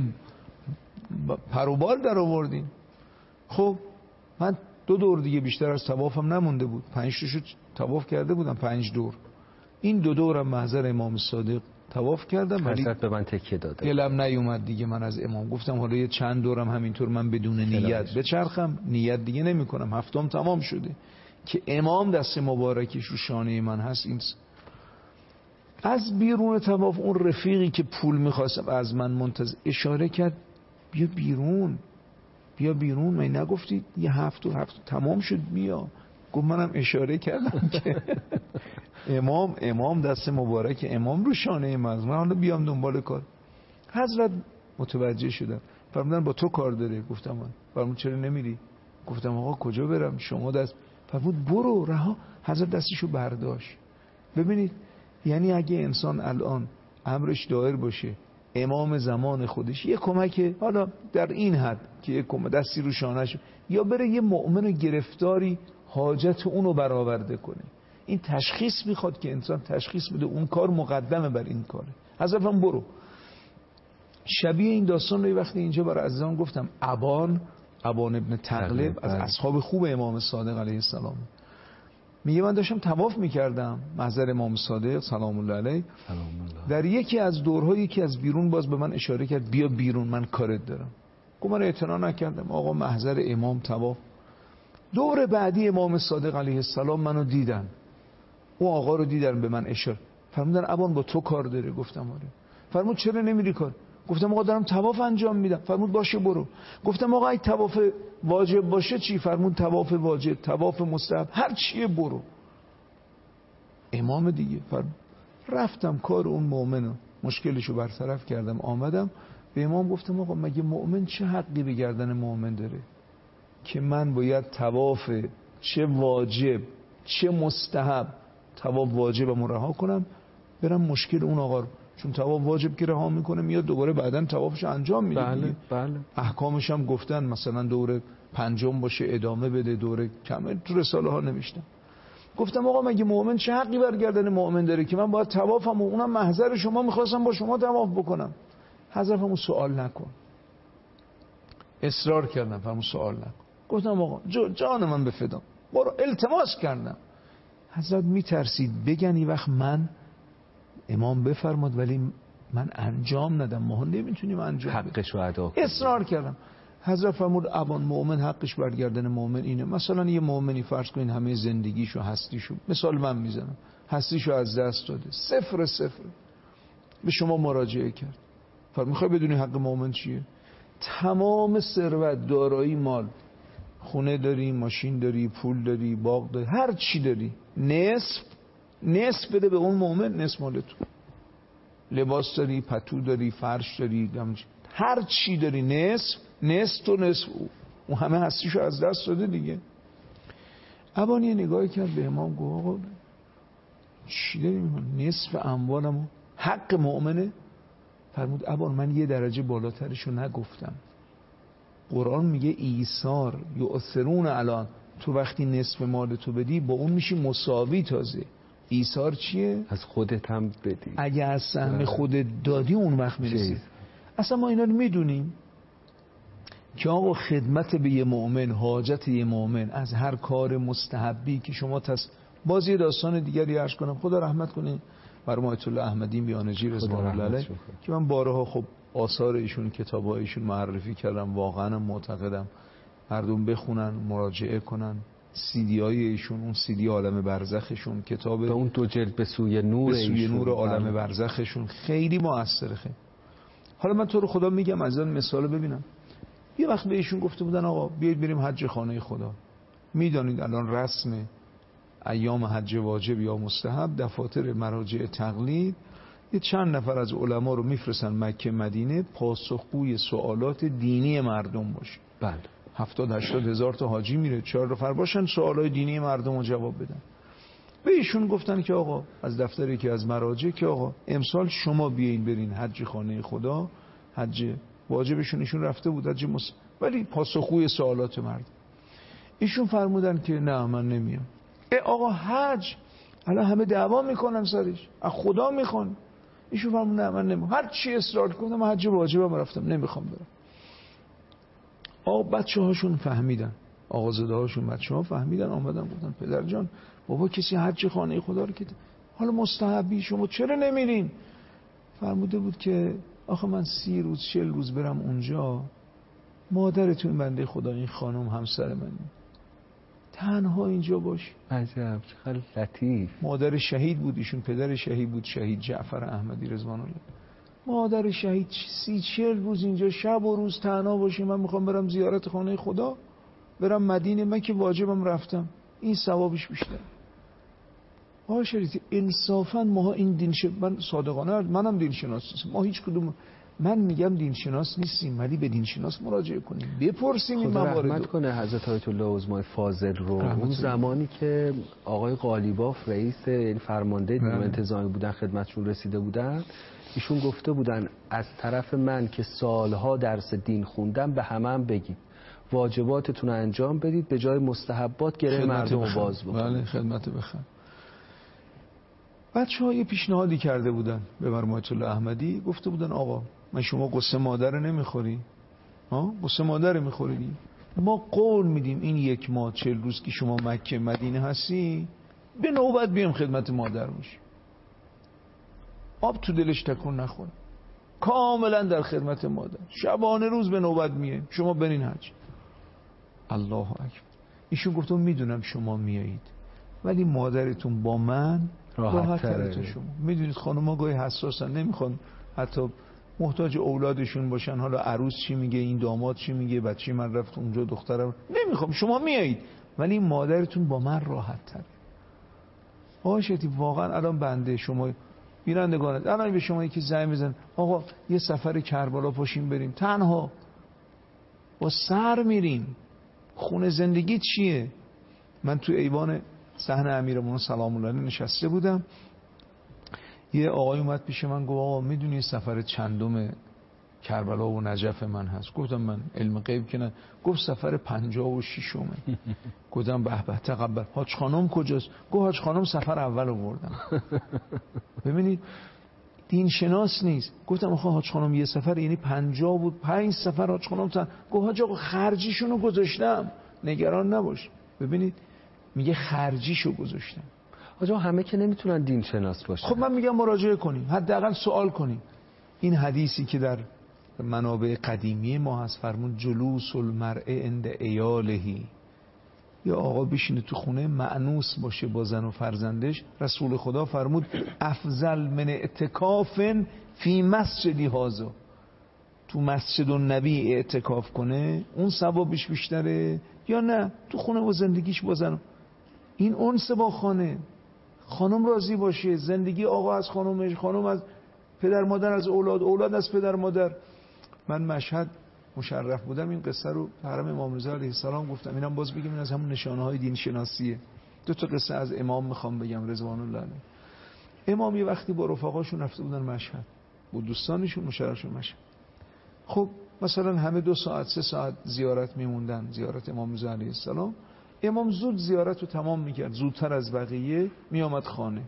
پروبال در آوردیم. خب من دو دور دیگه بیشتر از طوافم نمونده بود، پنج تاشو طواف کرده بودم، پنج دور. این دو دورم محضر امام صادق طواف کردم، ولی به من تکیه داده، دلم نیومد دیگه. من از امام گفتم حالا یه چند دورم همینطور من بدون نیت بچرخم، نیت دیگه نمی کنم. هفتم تمام شده که امام دست مبارکش رو شانه من هست. این از بیرون طواف اون رفیقی که پول میخواست از من منتظر اشاره کرد بیا بیرون، بیا بیرون، من نگفتید یه هفت و هفت تمام شد بیا؟ گفت منم اشاره کردم که امام امام دست مبارک امام رو شانه من، من حالا بیام دنبال کار. حضرت متوجه شدن، فرمودن با تو کار داره. گفتم من. فرمود چرا نمیری؟ گفتم آقا کجا برم؟ شما دست. فرمود برو رها. حضرت دستشو برداشت. ببینید یعنی اگه انسان الان امرش دایر باشه، امام زمان خودش یه کمک حالا در این حد که یه کمک دستی رو شانهش، یا بره یه مؤمن گرفتاری حاجت اونو برآورده کنه. این تشخیص میخواد که انسان تشخیص بده اون کار مقدمه بر این کاره. حضرت هم برو. شبیه این داستان رو وقتی اینجا برای عزیزان گفتم. ابان ابان ابن تغلب از اصحاب خوب امام صادق علیه السلام میگه من داشتم طواف میکردم محضر امام صادق سلام الله علیه. در یکی از دورها یکی از بیرون باز به من اشاره کرد بیا بیرون من کارت دارم. گفتم من اعتنا نکردم. آقا محضر امام طواف. دور بعدی امام صادق علیه السلام منو دیدن. اون آقا رو دیدن به من اشاره. فرمودن ابان با تو کار داره. گفتم آره. فرمود چرا نمیری کار؟ گفتم آقا دارم طواف انجام میدم. فرمود باشه برو. گفتم آقا اگه طواف واجب باشه چی؟ فرمود طواف واجب، طواف مستحب، هر چیه برو. امام دیگه. فرمود رفتم کار اون مؤمنو مشکلشو برطرف کردم. آمدم به امام گفتم آقا مگه مؤمن چه حقی به گردن مؤمن داره که من باید طواف چه واجب چه مستحب، طواف واجبمو رها کنم برم مشکل اون آقا رو، چون طواف واجب که رها میکنه میاد دوباره بعدن طوافش انجام میده. بله بله. احکامش هم گفتن مثلا دوره پنجم باشه ادامه بده، دوره کمه تو رساله ها نوشتن. گفتم آقا مگه مؤمن چه حقی برگردن مؤمن داره که من باید طوافم و اونم محضر شما میخواستم با شما طواف بکنم. حضرتمو سوال نکن. اصرار کردم فرمود سوال نکن. گفتم آقا جان من بفدام برو. التماس کردم. حضرت میترسید بگن این وقت من امام بفرماد ولی من انجام ندم، ما نمیتونیم انجام بدیم. حقش رو ادا کنیم. اصرار کردم. حضرت فرمود ابان مؤمن حقش برگردن مؤمن اینه. مثلا یه مؤمنی فرض کنین همه زندگیشو هستیشو، مثال من میزنم، هستیشو از دست داده، صفر صفر، به شما مراجعه کرد. فرمود میخوای بدونی حق مؤمن چیه؟ تمام ثروت، دارایی، مال، خونه داری، ماشین داری، پول داری، باغ داری، هر چی داری، نصف نصف بده به اون مؤمن، نصف مال تو. لباس داری، پتو داری، فرش داری، هر چی داری نصف نصف تو نصف او. اون همه هستیشو از دست داده دیگه. ابانی یه نگاهی کرد به امام گفت آقا چی داری میگن؟ نصف اموالمو حق مؤمنه؟ فرمود ابان من یه درجه بالاترشو نگفتم. قرآن میگه ایثار یؤثرون الان، تو وقتی نصف مال تو بدی با اون میشی مساوی. تازه ایثار چیه؟ از خودت هم بدی. اگه از سهم خودت دادی اون وقت میرسی. اصلا ما اینا رو میدونیم که آقا خدمت به یه مؤمن، حاجت یه مؤمن از هر کار مستحبی که شما تس باز یه داستان دیگری عرض کنم. خدا رحمت کنه بر آیت الله احمدی بیانجی رضوان الله علیه که من بارها خب آثار ایشون، کتابای ایشون معرفی کردم. واقعا معتقدم مردم بخونن، مراجعه کنن. سیدی های ایشون، اون سیدی عالم برزخشون، کتاب به اون دو جلد به سوی نور به سوی ایشون، نور عالم برزخشون خیلی موثره. خیلی حالا من تو رو خدا میگم از این مثال ببینم. یه وقت به ایشون گفته بودن آقا بیایید بریم حج خانه خدا. میدانید الان رسم ایام حج واجب یا مستحب دفاتر مراجع تقلید یه چند نفر از علما رو میفرستن مکه مدینه پاسخگوی سوالات دینی مردم باشه. بله. هفتاد هشتاد هزار تا حاجی میره، چهار نفر باشن سوالای دینی مردم رو جواب بدن. به ایشون گفتن که آقا از دفتری که از مراجع که آقا امسال شما بیاین برین حج خانه خدا، حج واجبشون ایشون رفته بود حج مس... ولی پاسخگوی سوالات مردم. ایشون فرمودن که نه من نمیام. ای آقا حج الان همه دعوا میکنن سرش، از خدا میخوان. ایشون فرمود نه من نمیام. هر چی اصرار کنم من حج واجبم رفتم، نمیخوام برم. آقا بچه هاشون فهمیدن، آقازاده هاشون بچه ها فهمیدن، آمدن گفتن پدر جان بابا کسی حج خانه خدا رو که حالا مستحبی شما چرا نمیرین؟ فرموده بود که آخه من سی روز چل روز برم اونجا، مادرتون بنده خدا این خانم همسر من تنها اینجا باش. عجب چقدر لطیف. مادر شهید بود ایشون، پدر شهید بود، شهید جعفر احمدی رضوان الله. مادر شهید سی چل روز اینجا شب و روز تنها باشی، من میخوام برم زیارت خانه خدا، برم مدینه، من که واجبم رفتم، این ثوابش بیشتر. آقا شریعتی انصافا ما این دین ش... من صادقانه منم دین شناس نیستم، ما هیچ کدوم، من میگم دین شناس نیستیم ولی به دین شناس مراجعه کنیم بپرسیم این موارد. خدا رحمت کنه حضرت آیت الله عظمای فاضل رو. اون زمانی که آقای قالیباف رئیس این فرمانده نیروی انتظامی بودن خدمتشون رسیده بودن، ایشون گفته بودن از طرف من که سالها درس دین خوندم به همه هم بگید واجباتتون رو انجام بدید، به جای مستحبات گره مردم رو باز بکنید. بله خدمت بخن. بچه ها یه پیشنهادی کرده بودن به مرحوم الله احمدی، گفته بودن آقا من شما قصه مادر نمیخوری؟ ها قصه مادر میخوری؟ ما قول میدیم این یک ماه چهل روز که شما مکه مدینه هستی به نوبت بیام خدمت مادر میشی، آب تو دلش تکون نخوره، کاملا در خدمت مادر، شبانه روز به نوبت میایم، شما برین حج. الله اکبر. ایشون گفتم میدونم شما میایید ولی مادرتون با من راحت تره تو شما. میدونید خانم‌ها گاهی حساسن، نمیخوان حتی محتاج اولادشون باشن، حالا عروس چی میگه، این داماد چی میگه، بچه من رفت اونجا دخترم، نمیخوام، شما میایید ولی مادرتون با من راحت تره. آشتی واقعا الان بنده شما بینندگانت الان به شما یکی زنگ بزن آقا یه سفر کربلا پاشیم بریم، تنها با سر میریم، خونه زندگی چیه؟ من تو ایوان صحن امیرالمومنین سلام الله علیه نشسته بودم، یه آقای اومد پیش من گفت آقا میدونی سفر چندم کربلا و نجف من هست؟ گفتم من علم غیب که نه. گفت سفر پنجاه و ششمه. گفتم به به تقبل. حاج خانم کجاست؟ گفت حاج خانم سفر اول آوردم. ببینید دین شناس نیست. گفتم آخه حاج خانم یه سفر یعنی پنجاه بود، پنج سفر حاج خانم تن. گفت حاج آقا خرجیشونو گذاشتم نگران نباش. ببینید میگه خرجیشو گذاشتم. آجا همه که نمیتونن دین شناس باشن. خب من میگم مراجعه کنیم، حداقل سوال کنیم. این حدیثی که در منابع قدیمی ما هست فرمود جلوس المرء عند عیالهی، یا آقا بشینه تو خونه مأنوس باشه با زن و فرزندش، رسول خدا فرمود افضل من اعتکاف فی مسجدی هذا، تو مسجد النبی اعتکاف کنه اون ثوابش بیشتره یا نه تو خونه و زندگیش با زن. این انس با خانه، خانم راضی باشه، زندگی آقا از خانمش، خانم از پدر مادر، از اولاد، اولاد از پدر مادر. من مشهد مشرف بودم، این قصه رو حرم امام رضا علیه السلام گفتم، اینم باز بگیم این از همون نشانه های دین شناسیه. دو تا قصه از امام میخوام بگم رضوان الله علیه. امام یه وقتی با رفقاشون رفته بودن مشهد، با دوستانشون مشرفشون مشهد. خب مثلا همه دو ساعت سه ساعت زیارت میموندن، زیارت امام رضا علیه السلام. امام زود زیارت رو تمام میکرد، زودتر از بقیه میامد خانه.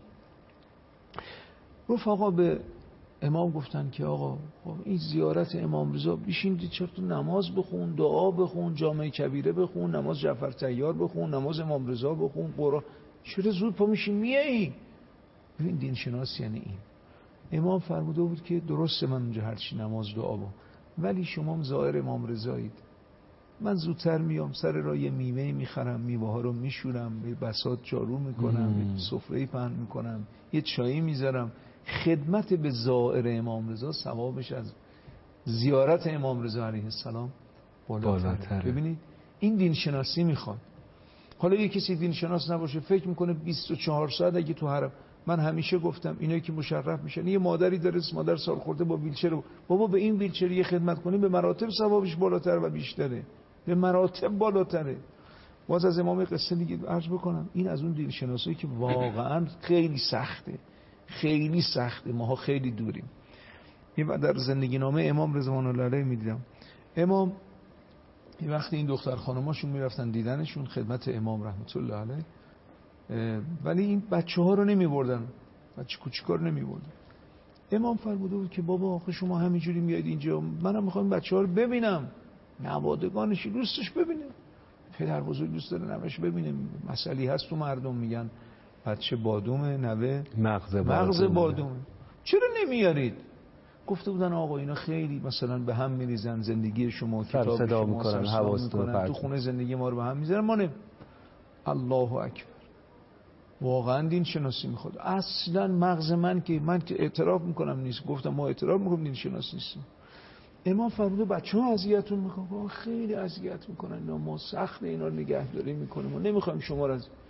رفقا به امام گفتن که آقا این زیارت امام رضا بشین چرا تو نماز بخون، دعا بخون، جامعه کبیره بخون، نماز جعفر طیار بخون، نماز امام رضا بخون، قرآن، چرا زود پا میشین میایی؟ ببین دین شناس یعنی این. امام فرموده بود که درسته من اونجا هرچی نماز دعا با، ولی شما زائر امام رضایید، من زودتر میام سر راه یه میوه میخرم، میوه ها رو میشورم، به بساط جارو میکنم، سفره پهن میکنم، یه چایی میذارم. خدمت به زائر امام رضا ثوابش از زیارت امام رضا علیه السلام بالاتره. ببینید این دین شناسی میخواد. حالا یه کسی دین شناس نباشه فکر میکنه بیست و چهار ساعت اگه تو حرم، من همیشه گفتم اینایی که مشرف میشن، یه مادری داره مادر سال خورده با ویلچر، بابا به این ویلچر یه خدمت کنیم به مراتب ثوابش بالاتر و بیشتره، به مراتب بالاتره. باز از امام قصه دیگه عرض بکنم، این از اون دین شناسی که واقعا خیلی سخته، خیلی سخته، ماها خیلی دوریم. یه در زندگی نامه امام رضوان الله علیه میدیدم، امام یه وقتی این دختر خانماشون میرفتن دیدنشون خدمت امام رحمت الله علیه، ولی این بچه ها رو نمی بردن، بچه کوچیکا رو نمی بردن. امام فرموده بود که بابا آخه شما همینجوری میاد اینجا، منم میخوام بچه ها رو ببینم، نوادگانش دوستش ببینه، پدر بزرگ دوست داره نوش ببینه. مسئله هست تو مردم میگن بچه بادومه، نوه مغز مغز بادومه، چرا نمیارید؟ گفته بودن آقا اینا خیلی مثلا به هم میریزن، زندگی شما کتاب صدا شما میکنن، حواستون تو خونه زندگی ما رو به هم میذارن. ما نه. الله اکبر. واقعا دین شناسی میخواد. اصلا مغز من که من که اعتراف میکنم نیست، گفتم ما اعتراف میکنم دین شناسی نیستیم. امام فرموده بچه‌ها اذیتون میکنن، خیلی اذیت میکنن، ما سخت اینا رو نگهداری میکنیم، ما نمیخوایم شما رو از.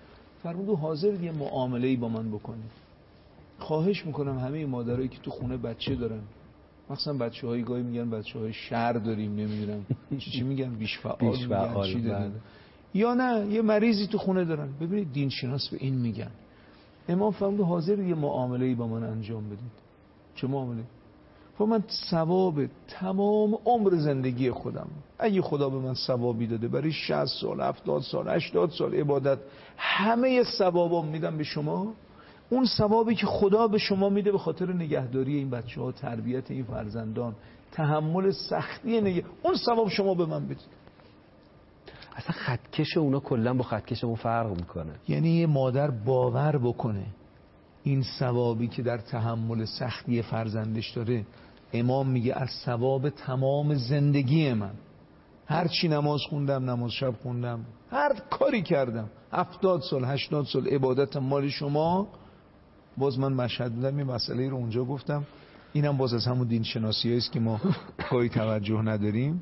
فرمود حاضر یه معامله‌ای با من بکنید. خواهش میکنم همه مادرایی که تو خونه بچه دارن، مثلا بچه‌های گاهی میگن بچه‌های شهر داریم، نمیدونم چی چی میگن، بیش فعال, بیش فعال میگن چی دارن، یا نه یه مریضی تو خونه دارن. ببینید دین شناس به این میگن. امام فرمود حاضر یه معامله‌ای با من انجام بدید. چه معامله؟ خب من ثواب تمام عمر زندگی خودم، اگه خدا به من ثوابی داده برای شصت سال، هفتاد سال، هشتاد سال عبادت، همه ثوابام میدم به شما. اون ثوابی که خدا به شما میده به خاطر نگهداری این بچه‌ها، تربیت این فرزندان، تحمل سختی نگه، اون ثواب شما به من بدید. اصلا خطکش اونا کلا با خطکشمون فرق میکنه. یعنی یه مادر باور بکنه این ثوابی که در تحمل سختی فرزندش داره، امام میگه از ثواب تمام زندگی من، هر چی نماز خوندم، نماز شب خوندم، هر کاری کردم، هفتاد سال هشتاد سال عبادتم مال شما. باز من مشهد بودم یه مسئله رو اونجا گفتم، اینم باز از همون دین شناسی است که ما کاری توجه نداریم.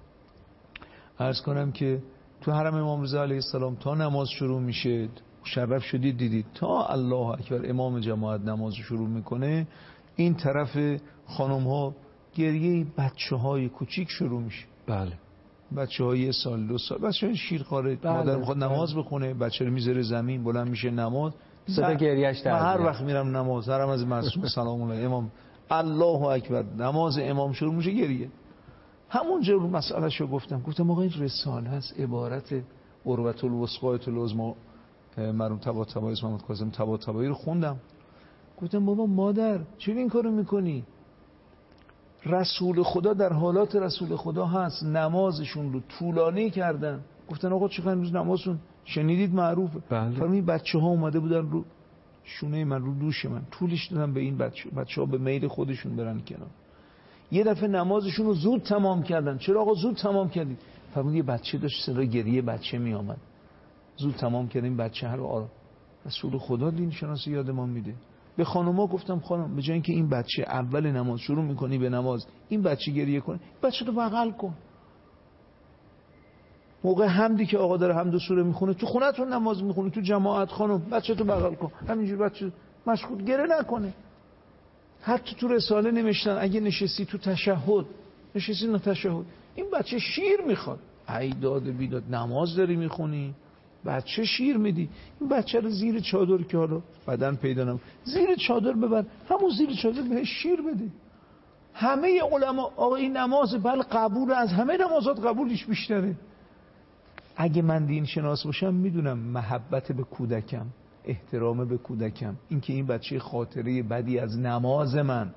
عرض کنم که تو حرم امام رضا علیه السلام تا نماز شروع میشه، مشرف شدید دیدید تا الله اکبر امام جماعت نماز شروع میکنه، این طرف خانم ها گریه بچه های کوچیک شروع میشه. بله. بچه های سال دو سال، بچه های شیرخواره، بله. مادر میخواد نماز بخونه، بچه رو میذاره زمین، بلند میشه نماز، صدا گریهش در هر وقت میرم نماز، هرم از معصوم سلام علیه امام الله اکبر نماز امام شروع میشه گریه. همونجا رو مسئلهشو گفتم، گفتم آقا این رساله هست، عبارت عروة الوثقی العظمی مرحوم طباطبایی اسم محمد کاظم طباطبایی رو خوندم. گفتم بابا مادر چرا این کارو میکنی؟ رسول خدا در حالات رسول خدا هست نمازشون رو طولانی کردن. گفتن آقا چقدر روز نمازشون شنیدید معروفه. بله. فرمودید بچه ها اومده بودن رو شونه من، رو دوش من، طولش دادم به این بچه بچه ها به میل خودشون برن کنار. یه دفعه نمازشون رو زود تمام کردن. چرا آقا زود تمام کردید؟ فرمود یه بچه داشت صدای گریه بچه می آمد، زود تمام کردیم بچه هر آرام. رسول خدا دین شناسی یاد ما میده. به خانوما گفتم خانم به جای اینکه این بچه اول نماز شروع میکنی به نماز این بچه گریه کنه، بچه رو بغل کن. موقع حمدی که آقا داره حمد و سوره میخونه تو خونتون نماز میخونه تو جماعت، خانم بچه تو بغل کن، همینجور بچه مشغول گریه نکنه. حتی تو رساله نوشتن اگه نشستی تو تشهد، نشستی تو تشهد، این بچه شیر میخواد، ای داد بیداد، نماز داری میخونی بچه شیر میدی، این بچه رو زیر چادر که حالا بدن پیدا نم زیر چادر ببر، همون زیر چادر بهش شیر بده. همه علما آقا این نماز بل قبول، از همه نمازات قبولش بیشتره. اگه من دین شناس باشم میدونم محبت به کودکم، احترام به کودکم، اینکه این بچه خاطره بدی از نماز من،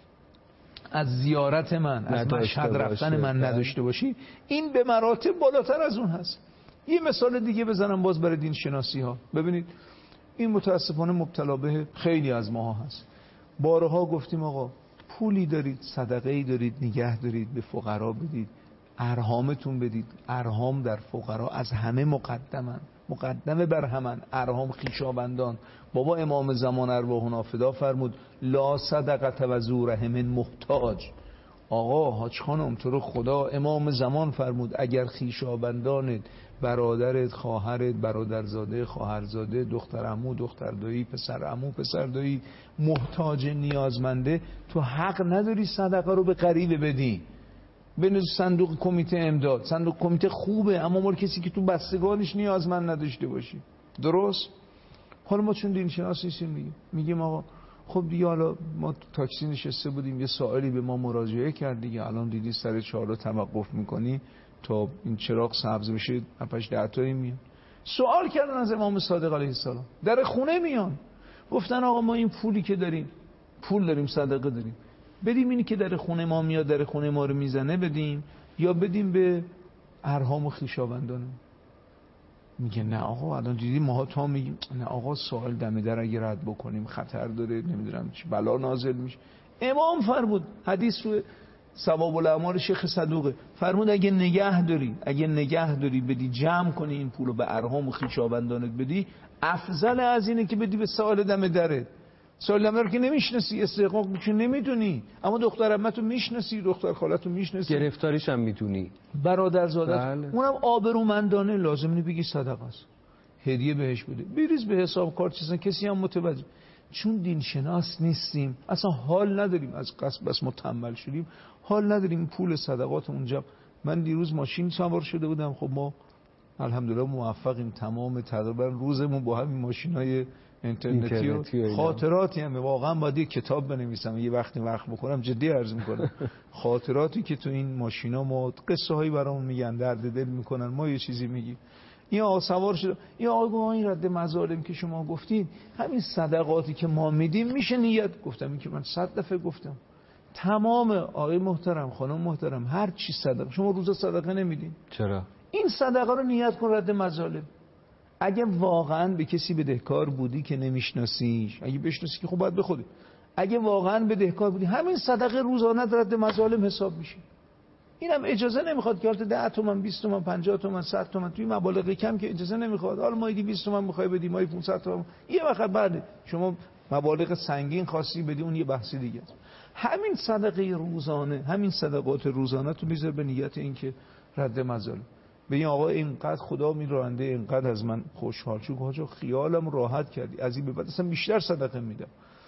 از زیارت من، از مشهد رفتن من نداشته باشی، این به مراتب بالاتر از اون هست. یه مثال دیگه بزنم باز برای دین شناسی ها. ببینید این متاسفانه مبتلا به خیلی از ماها هست. بارها گفتیم آقا پولی دارید، صدقه‌ای دارید، نگه دارید، به فقرا بدید، ارحامتون بدید. ارحام در فقرا از همه مقدمن، مقدمه بر همن. ارحام خویشاوندان. بابا امام زمان ارواحنا فدا فرمود لا صدقه و ذو رحم محتاج. آقا حاج خانم تو رو خدا امام زمان فرمود اگر خویشاوندانت، برادرت، خواهرت، برادرزاده، خواهرزاده، دختر عمو، دختر دایی، پسر عمو، پسر دایی محتاج، نیازمنده، تو حق نداری صدقه رو به غریبه بدی. بنز صندوق کمیته امداد، صندوق کمیته خوبه اما مال کسی که تو بستگانش نیازمند نداشته باشی. درست؟ حالا ما چون دین شناس نیستیم میگیم میگیم آقا خب دیگه حالا ما تو تاکسی نشسته بودیم یه سائلی به ما مراجعه کرد دیگه، الان دیدی سر چهارراه توقف میکنی تا این چراغ سبز بشه هفتش ده تایی میان. سوال کردن از امام صادق علیه السلام، در خونه میان گفتن آقا ما این پولی که داریم، پول داریم صدقه داریم، بدیم اینی که در خونه ما میاد در خونه ما رو میزنه بدیم یا بدیم به ارحام و خویشاوندان؟ میگه نه آقا الان دیدی ماها تا میگیم نه آقا سوال دم در اگه رد بکنیم خطر داره، نمیدونم چی بلا نازل میشه. امام فرمود حدیث رو ثواب الاعمال شیخ صدوقه فرمود اگه نگه داری اگه نگه داری بدی جمع کنی این پولو به ارحام و خویشاوندانت بدی، افضل از اینه که بدی به سوال دم درت. سوال دم در که نمیشناسی، استحقاق میشه نمیدونی، اما دختر عمتو میشناسی، دختر خالتو میشناسی، گرفتاریش هم میدونی، برادرزادت، بله. اونم آبرومندانه لازم نی بگی صدقه است. هدیه بهش بده، بریز به حساب کار چیزا، کسی هم متوجه. چون دین شناس نیستیم اصلا حال نداریم، از قصد بس ما تنبل شدیم حال نداریم پول صدقات اونجا. من دیروز ماشین سوار شده بودم، خب ما الحمدلله موفقیم، تمام تقریبا روزمون با همین ماشینای اینترنتی و خاطراتی هم واقعا باید یه کتاب بنویسم یه وقتی وقت بکنم، جدی عرض میکنم. خاطراتی که تو این ماشینا ما قصه هایی برامون میگن، درد دل میکنن، ما یه چیزی میگیم. این آقا سوار شده، این آقا این رد مظالم که شما گفتید، همین صدقاتی که ما میدیم میشه نیت. گفتم این که من صد دفعه گفتم، تمام آقای محترم خانم محترم هر چی صدقه، شما روزا صدقه نمیدین، چرا؟ این صدقه رو نیت کن رد مظالم. اگه واقعا به کسی بدهکار بودی که نمیشناسیش، اگه بشناسی که خب باید بخودی، اگه واقعا بدهکار بودی همین صدقه روزانه رد مظالم حساب میشه. اینم اجازه نمیخواد که حالت ده تومن بیست تومن پنجاه تومن صد تومن توی مبالغ کم که اجازه نمیخواد. حالا مایی بیست تومن میخوای بدی، مایی پانصد تومن، یه وقت بعد شما مبالغ سنگین خواستی بدی، اون یه بحثی دیگه است. همین صدقه روزانه، همین صدقات روزانه تو میذار به نیت این که رد مظالم. به این آقا اینقدر خدا میرانده، اینقدر از من خوشحال شد، آقا خیالم راحت کردی، از این به بعد اصلا بیشتر صدقه میدم.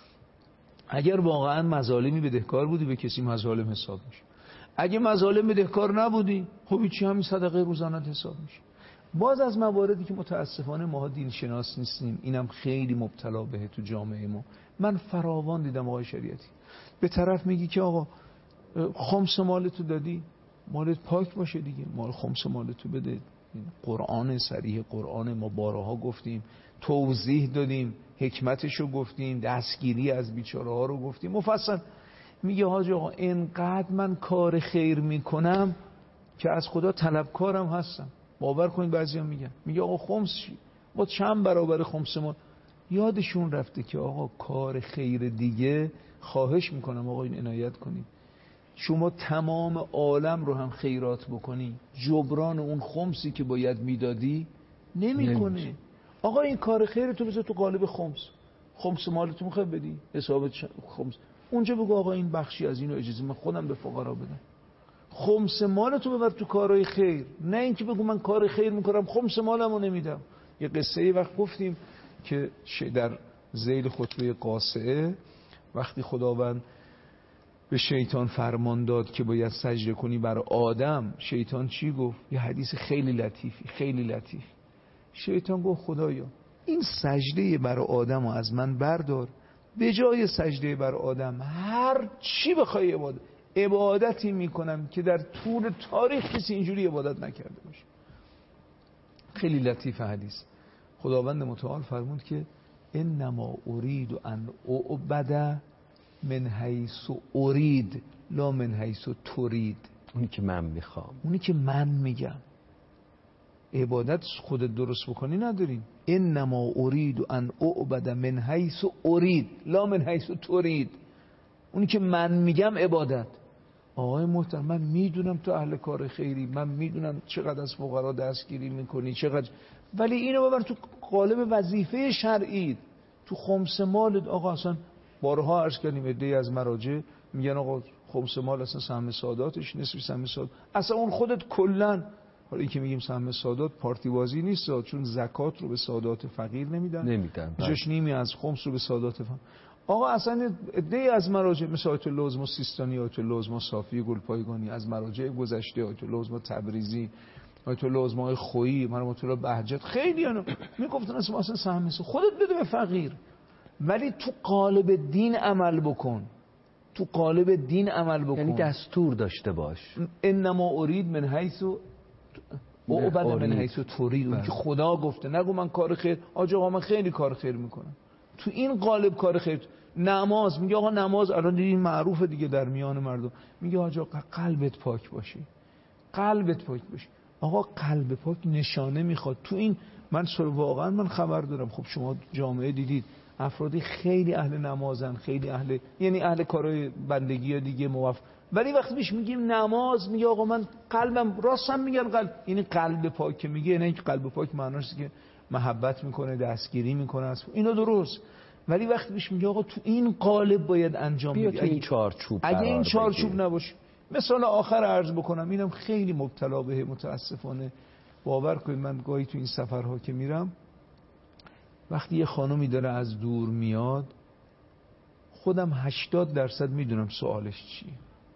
اگر واقعا مظالمی بدهکار بودی به کسی، مظالم حساب میشه. اگه مظالم بدهکار نبودی، خب هیچی، همین صدقه روزانه حساب میشه. باز از مواردی که متاسفانه ما دین شناس نیستیم، اینم خیلی مبتلا به تو جامعه ما. من فراوان دیدم آقای شریعتی، به طرف میگی که آقا خمس مالتو دادی، مالت پاک باشه دیگه، مال خمس مالتو بده. قرآن صریح، قرآن ما بارها گفتیم، توضیح دادیم، حکمتشو گفتیم، دستگیری از بیچاره ها رو گفتیم مفصل. میگه حاج آقا اینقدر من کار خیر میکنم که از خدا طلبکارم هستم. باور کنید بعضیا میگن، میگه آقا خمس چی؟ با چند برابر خمس ما. یادشون رفته که آقا کار خیر دیگه، خواهش میکنم آقا این عنایت کنید، شما تمام عالم رو هم خیرات بکنی، جبران اون خمسی که باید میدادی نمیکنه. آقا این کار خیر تو بذار تو قالب خمس، خمس مالتو میخوای بدی، حسابت خمس، اونجا بگو آقا این بخشی از اینو اجازه من خودم به فقرا بدم. خمس مالتو ببر تو کارهای خیر، نه اینکه بگو من کار خیر میکنم خمس مالمو نمیدم. یه قصه ای وقت گفتیم که در ذیل خطبه قاصعه وقتی خداوند به شیطان فرمان داد که باید سجده کنی برای آدم، شیطان چی گفت؟ یه حدیث خیلی لطیفی، خیلی لطیف. شیطان گفت خدایا این سجده برای آدم رو از من بردار، به جای سجده برای آدم هر چی بخوای عبادت، عبادتی میکنم که در طول تاریخ کسی اینجوری عبادت نکرده باشه. خیلی لطیف حدیث. خداوند متعال فرمود که انما ارید ان اعبد من حیث ارید لا من حیث ترید. اونی که من میخوام، اونی که من میگم. عبادت خودت درست بکنی نداریم. انما ارید ان اعبد من حیث ارید لا من حیث ترید. اونی که من میگم عبادت. آقای محترم من میدونم تو اهل کار خیری، من میدونم چقدر از فقرا دستگیری میکنی چقدر، ولی اینو ببر تو قالب وظیفه شرعی، تو خمس مالت. آقا اصلا بارها عرض کردیم عده‌ای از مراجع میگن آقا خمس مال اصلا سهم ساداتش نصف سهم سادات، اصلا اون خودت کلا. حالا این که میگیم سهم سادات پارتی بازی نیست، چون زکات رو به سادات فقیر نمیدن نمیدن جاش نیمی از خمس رو به سادات فقیر. آقا اصلا عده‌ای از مراجع مثل آیت الله عظما سیستانی، آیت الله عظما صافی گلپایگانی، از مراجع گذشته آیت الله عظما تبریزی، آیت الله عظما خویی، مرحمت الله بهجت، خیلی انا میگفتن اصلا اصلا سهم خودت بده به فقیر، ولی تو قالب دین عمل بکن، تو قالب دین عمل بکن، یعنی دستور داشته باش. انما ارید من حیث او بعد من حیث ترید، اون که خدا گفته، نگو من کار خیر. آقا من خیلی کار خیر میکنم، تو این قالب کار خیر. نماز، میگه آقا نماز الان دیدین معروفه دیگه در میان مردم، میگه آقا قلبت پاک باشه، قلبت پاک باشه. آقا قلب پاک نشانه میخواد تو این. من سر واقعا من خبر دارم، خب شما جامعه دیدید افرادی خیلی اهل نمازن، خیلی اهل، یعنی اهل کارهای بندگی ها دیگه موفق، ولی وقتی بهش میگیم نماز میگه آقا من قلبم، راستم میگن قلب، یعنی قلب پاک که میگه، نه اینکه قلب پاک معناش که محبت میکنه دستگیری میکنه از اینا درست، ولی وقتی بهش میگه آقا تو این قالب باید انجام بدی، اگه این چارچوب اگه این چارچوب نباشه. مثال آخر عرض بکنم، اینم خیلی مبتلا به متاسفانه. باور کنید من گاهی تو این سفرها که میرم وقتی یه خانومی داره از دور میاد، خودم هشتاد درصد میدونم سوالش چیه.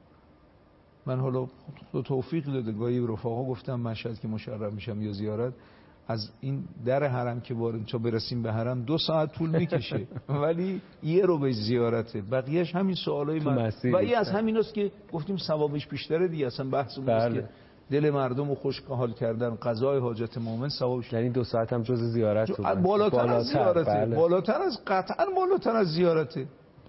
من حالا توفیق داده گاهی رفقا گفتم مشهد که مشرف میشم یا زیارت، از این در حرم که وارد تا برسیم به حرم دو ساعت طول میکشه ولی یه رو به زیارته، بقیهش همین سوالای من و این از همیناست که گفتیم ثوابش بیشتره دیگه. اصلا بحث اون است که دل مردم رو خوش حال کردن، قضای حاجت مؤمن ثوابش، یعنی دو ساعت هم جز زیارت جو بالاتر, بالاتر از زیارته. بله. بالاتر از قطعا بالاتر از زیارته.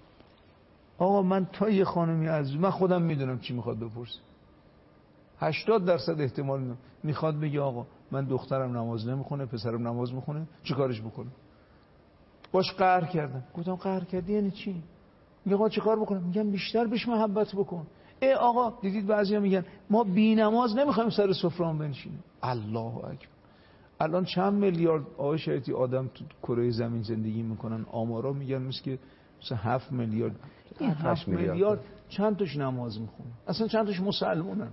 آقا من تا یه خانمی از من خودم میدونم چی میخواد بپرسه، هشتاد درصد احتمال میخواد بگه آقا من دخترم نماز نمیخونه، پسرم نماز میخونه، چی کارش بکنم؟ باش قهر کردم. گفتم قهر کردی یعنی چی؟ میگه آقا چی کار بکنم؟ میگم بیشتر بهش محبت بکن. ای آقا دیدید بعضیا میگن ما بی نماز نمیخوایم سر سفره بنشینیم. الله اکبر. الان چند میلیارد آقای شریعتی آدم تو کره زمین زندگی میکنن، آمارا میگن مثل که مثلا هفت میلیارد. این هفت میلیارد چند تاش نماز میخونه؟ اصلا چند تاش مسلمونن؟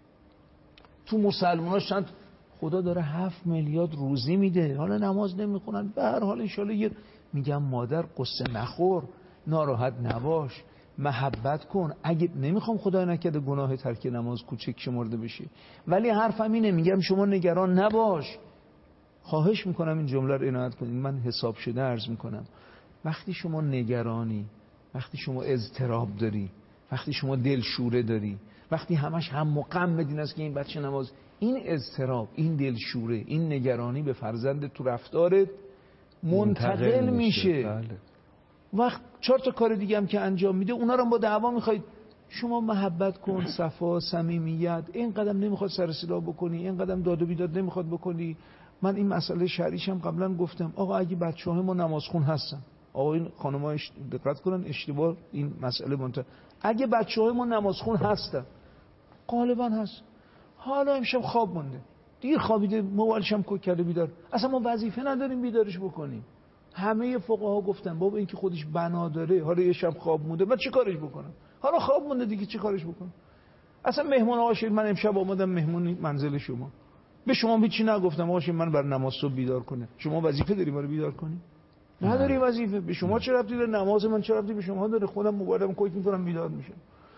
تو مسلموناش چند خدا داره هفت میلیارد روزی میده، حالا نماز نمیخونن. به هر حال ان شاءالله یه میگم مادر قصه نخور، ناراحت نباش، محبت کن. اگه نمیخوام خدای نکرده گناه ترک نماز کوچک شمرده بشه، ولی حرفم اینه، میگم شما نگران نباش. خواهش میکنم این جمله رو عنایت کنید، من حساب شده عرض میکنم. وقتی شما نگرانی، وقتی شما اضطراب داری، وقتی شما دلشوره داری، وقتی همش هم مقام بدین است که این بچه نماز، این اضطراب، این دلشوره، این نگرانی به فرزند تو رفتارت منتقل میشه. بله. وقت چهار تا کار دیگه هم که انجام میده اونا رو با دعوا میخواید. شما محبت کن، صفا، صمیمیت. این قدم نمیخواد سر صدا بکنی، این قدم داد و بیداد نمیخواد بکنی. من این مسئله شرعیش هم قبلا گفتم، آقا اگه بچه‌های ما نمازخون هستن، آقا این خانم‌ها دقت کنن اشتباه این مسئله منتها، اگه بچه‌های ما نمازخون هستن، غالبا هست، حالا امشب خواب مونده، دیر خوابیده، موبایلش هم کوک کرده بیدار، اصلا ما وظیفه نداریم بیدارش بکنیم. همه فقها گفتن بابا این که خودش بنا داره، حالا یه شب خواب مونده، من چی کارش بکنم؟ حالا خواب مونده دیگه چی کارش بکنم؟ اصلا مهمون آقا من امشب اومدم مهمونی منزل شما، به شما هیچی نگفتم، آقا من بر نماز صبح بیدار کنه، شما وظیفه داری ما رو بیدار کنی؟ نداری وظیفه. به شما چه ربطی داره؟ نماز من چه ربطی به شما داره؟ خودم موبایلم کوک میکنم بیدار میشم.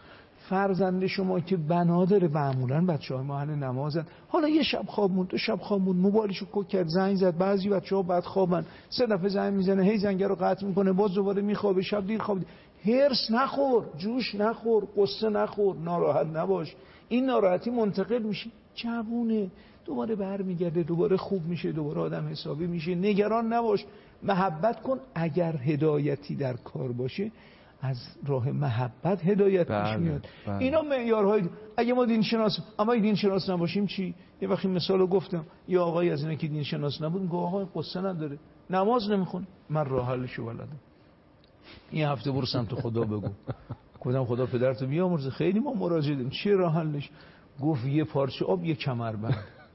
فرزند شما که بنا داره، معمولا بچه‌های ما اهل نمازن، حالا یه شب خواب موند، دو شب خواب موند، موبایلشو کوک کرد، زنگ زد، بعضی بچه‌ها بعد خوابن، سه دفعه زنگ میزنه، هی زنگ رو قطع میکنه، باز دوباره میخوابه، شب دیر خوابید. هرس نخور، جوش نخور، قصه نخور، ناراحت نباش. این ناراحتی منتقل میشه، جوونه، دوباره برمیگرده، دوباره خوب میشه، دوباره آدم حسابی میشه. نگران نباش، محبت کن. اگر هدایتی در کار باشه از راه محبت هدایت پیش بله، میاد. بله. اینا معیارهای. اگه ما دین شناس، اما دین شناس نباشیم چی؟ یه وقتی مثالو گفتم، یه آقای از اینا که دین شناس نبود میگه آقا قصه نداره، نماز نمیخونه، من راه حلشو بلدم. این هفته برو سمت خدا بگو. گفتم خدا پدرتو بیامرزه، خیلی ما مراجعه داریم، چیه راه حلش؟ گفت یه پارچه آب، یه کمربند.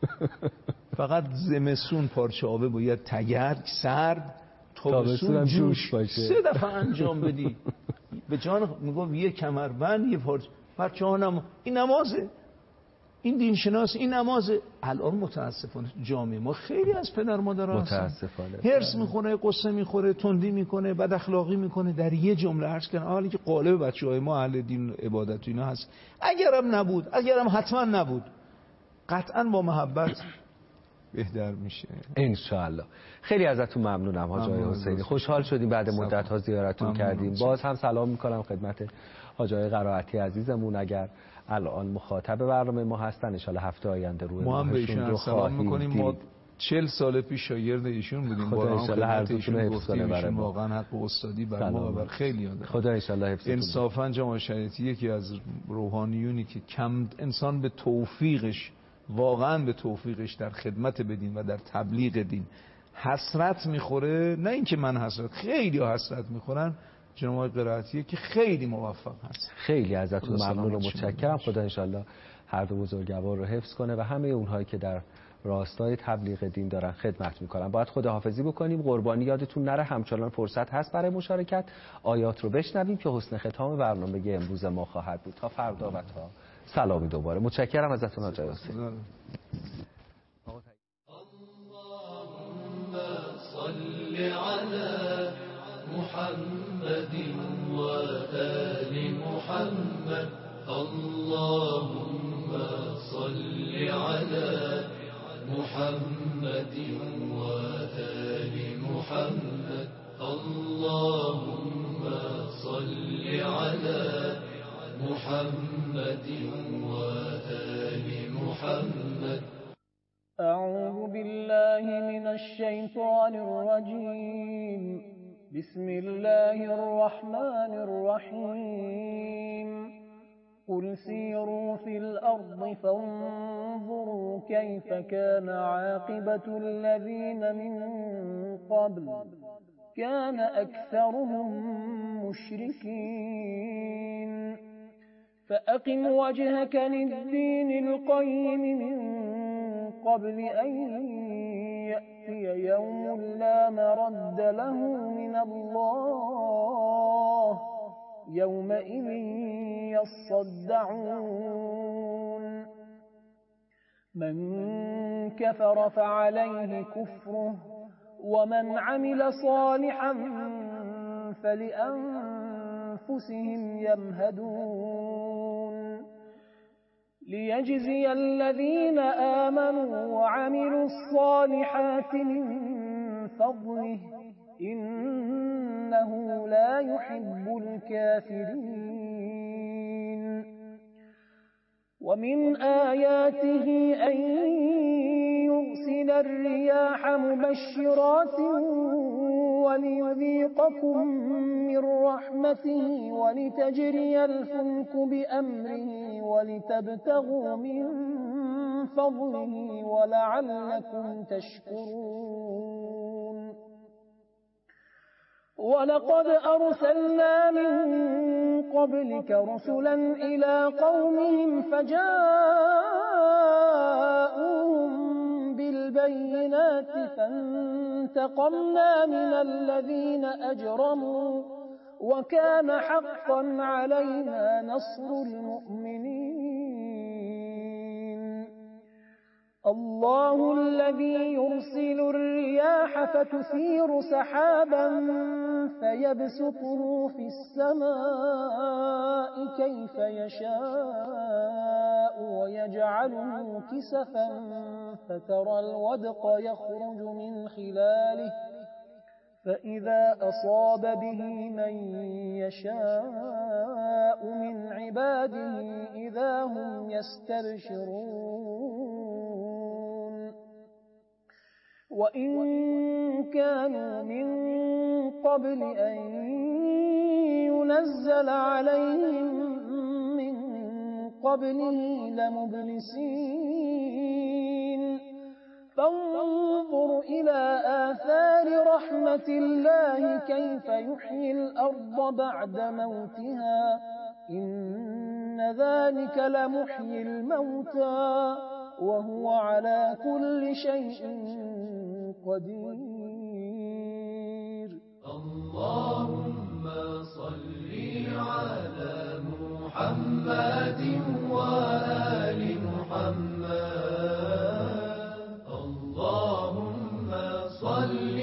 فقط زمستون پارچه آب باید تگرگ سرد، تابستون جوش باشه. سه دفعه انجام بدی. به جان میگم یه کمربند، یه پارچه، بچه‌ها نم... این نمازه، این دین شناس، این نمازه. الان متاسفانه جامعه ما خیلی از پدر مادرها متاسفانه هرس میخونه، قصه میخوره، تندی میکنه، بد اخلاقی میکنه. در یه جمله عرض کردم حالی که قالب بچه‌های ما اهل دین و عبادت و اینا هست، اگرم نبود، اگرم حتما نبود، قطعا با محبت بهتر میشه ان شاء الله. خیلی ازتون ممنونم حاج آقای حسینی، خوشحال شدیم بعد مدت ها زیارتتون کردیم. باز هم سلام میکنم خدمت حاج آقای قرائتی عزیزمون، اگر الان مخاطب برنامه ما هستن ان شاء الله هفته آینده روی ما هم بهشون سلام میکنیم. ما چهل سال پیش شاگرد ایشون بودیم، خدا ان شاء الله هر دوتون حفظ کنه برای ما. واقعا حق استادی بر ما و بر خیلی ها. خدا ان شاء الله حفظ کنه. انصافا جماعت شریعتی یکی از روحانیونی که کم انسان به توفیقش، واقعا به توفیقش در خدمت بدین و در تبلیغ دین حسرت میخوره. نه اینکه من حسرت، خیلی ها حسرت میخورن. جناب قرائتیه که خیلی موفق هست. خیلی ازتون ممنون و متشکرم. خدا ان شاء الله هر دو بزرگوار رو حفظ کنه و همه اونهایی که در راستای تبلیغ دین دارن خدمت میکنن. باید خداحافظی بکنیم. قربانی یادتون نره، همچنان فرصت هست برای مشارکت. آیات رو بشنویم که حسن ختام برنامه امروز ما خواهد بود. تا فردا و تا سلامی دوباره. متشکرم ازتون حاج آقای حسینی. اللهم صل محمد وآل محمد. اللهم صل على محمد وآل محمد. اللهم صل على محمد وآل محمد. أعوذ بالله من الشيطان الرجيم. بسم الله الرحمن الرحيم. قل سيروا في الأرض فانظروا كيف كان عاقبة الذين من قبل كان أكثرهم مشركين. فأقم وجهك للدين القيم من قبل أن يأتي يوم لا مرد له من الله يومئذ يصدعون. من كفر فعليه كفره ومن عمل صالحا فلأنفسهم يمهدون. ليجزي الذين آمنوا وعملوا الصالحات من فضله إنه لا يحب الكافرين. ومن آياته أن يرسل الرياح مبشرات وليذيقكم من رحمته ولتجري الفلك بأمره ولتبتغوا من فضله ولعلكم تشكرون. ولقد أرسلنا من قبلك رسلا إلى قومهم فجاءوهم بالبينات فانتقمنا من الذين أجرموا وكان حقا علينا نصر المؤمنين. الله الذي يرسل الرياح فتثير سحابا فيبسطه في السماء كيف يشاء ويجعله كسفا فترى الودق يخرج من خلاله فإذا أصاب به من يشاء من عباده إذا هم يستبشرون. وإن كانوا من قبل أن ينزل عليهم من قبله لمبلسين. فانظر إلى آثار رحمة الله كيف يحيي الأرض بعد موتها إن ذلك لمحيي الموتى وهو على كل شيء قدير. اللهم صل على محمد وآل محمد. اللهم صل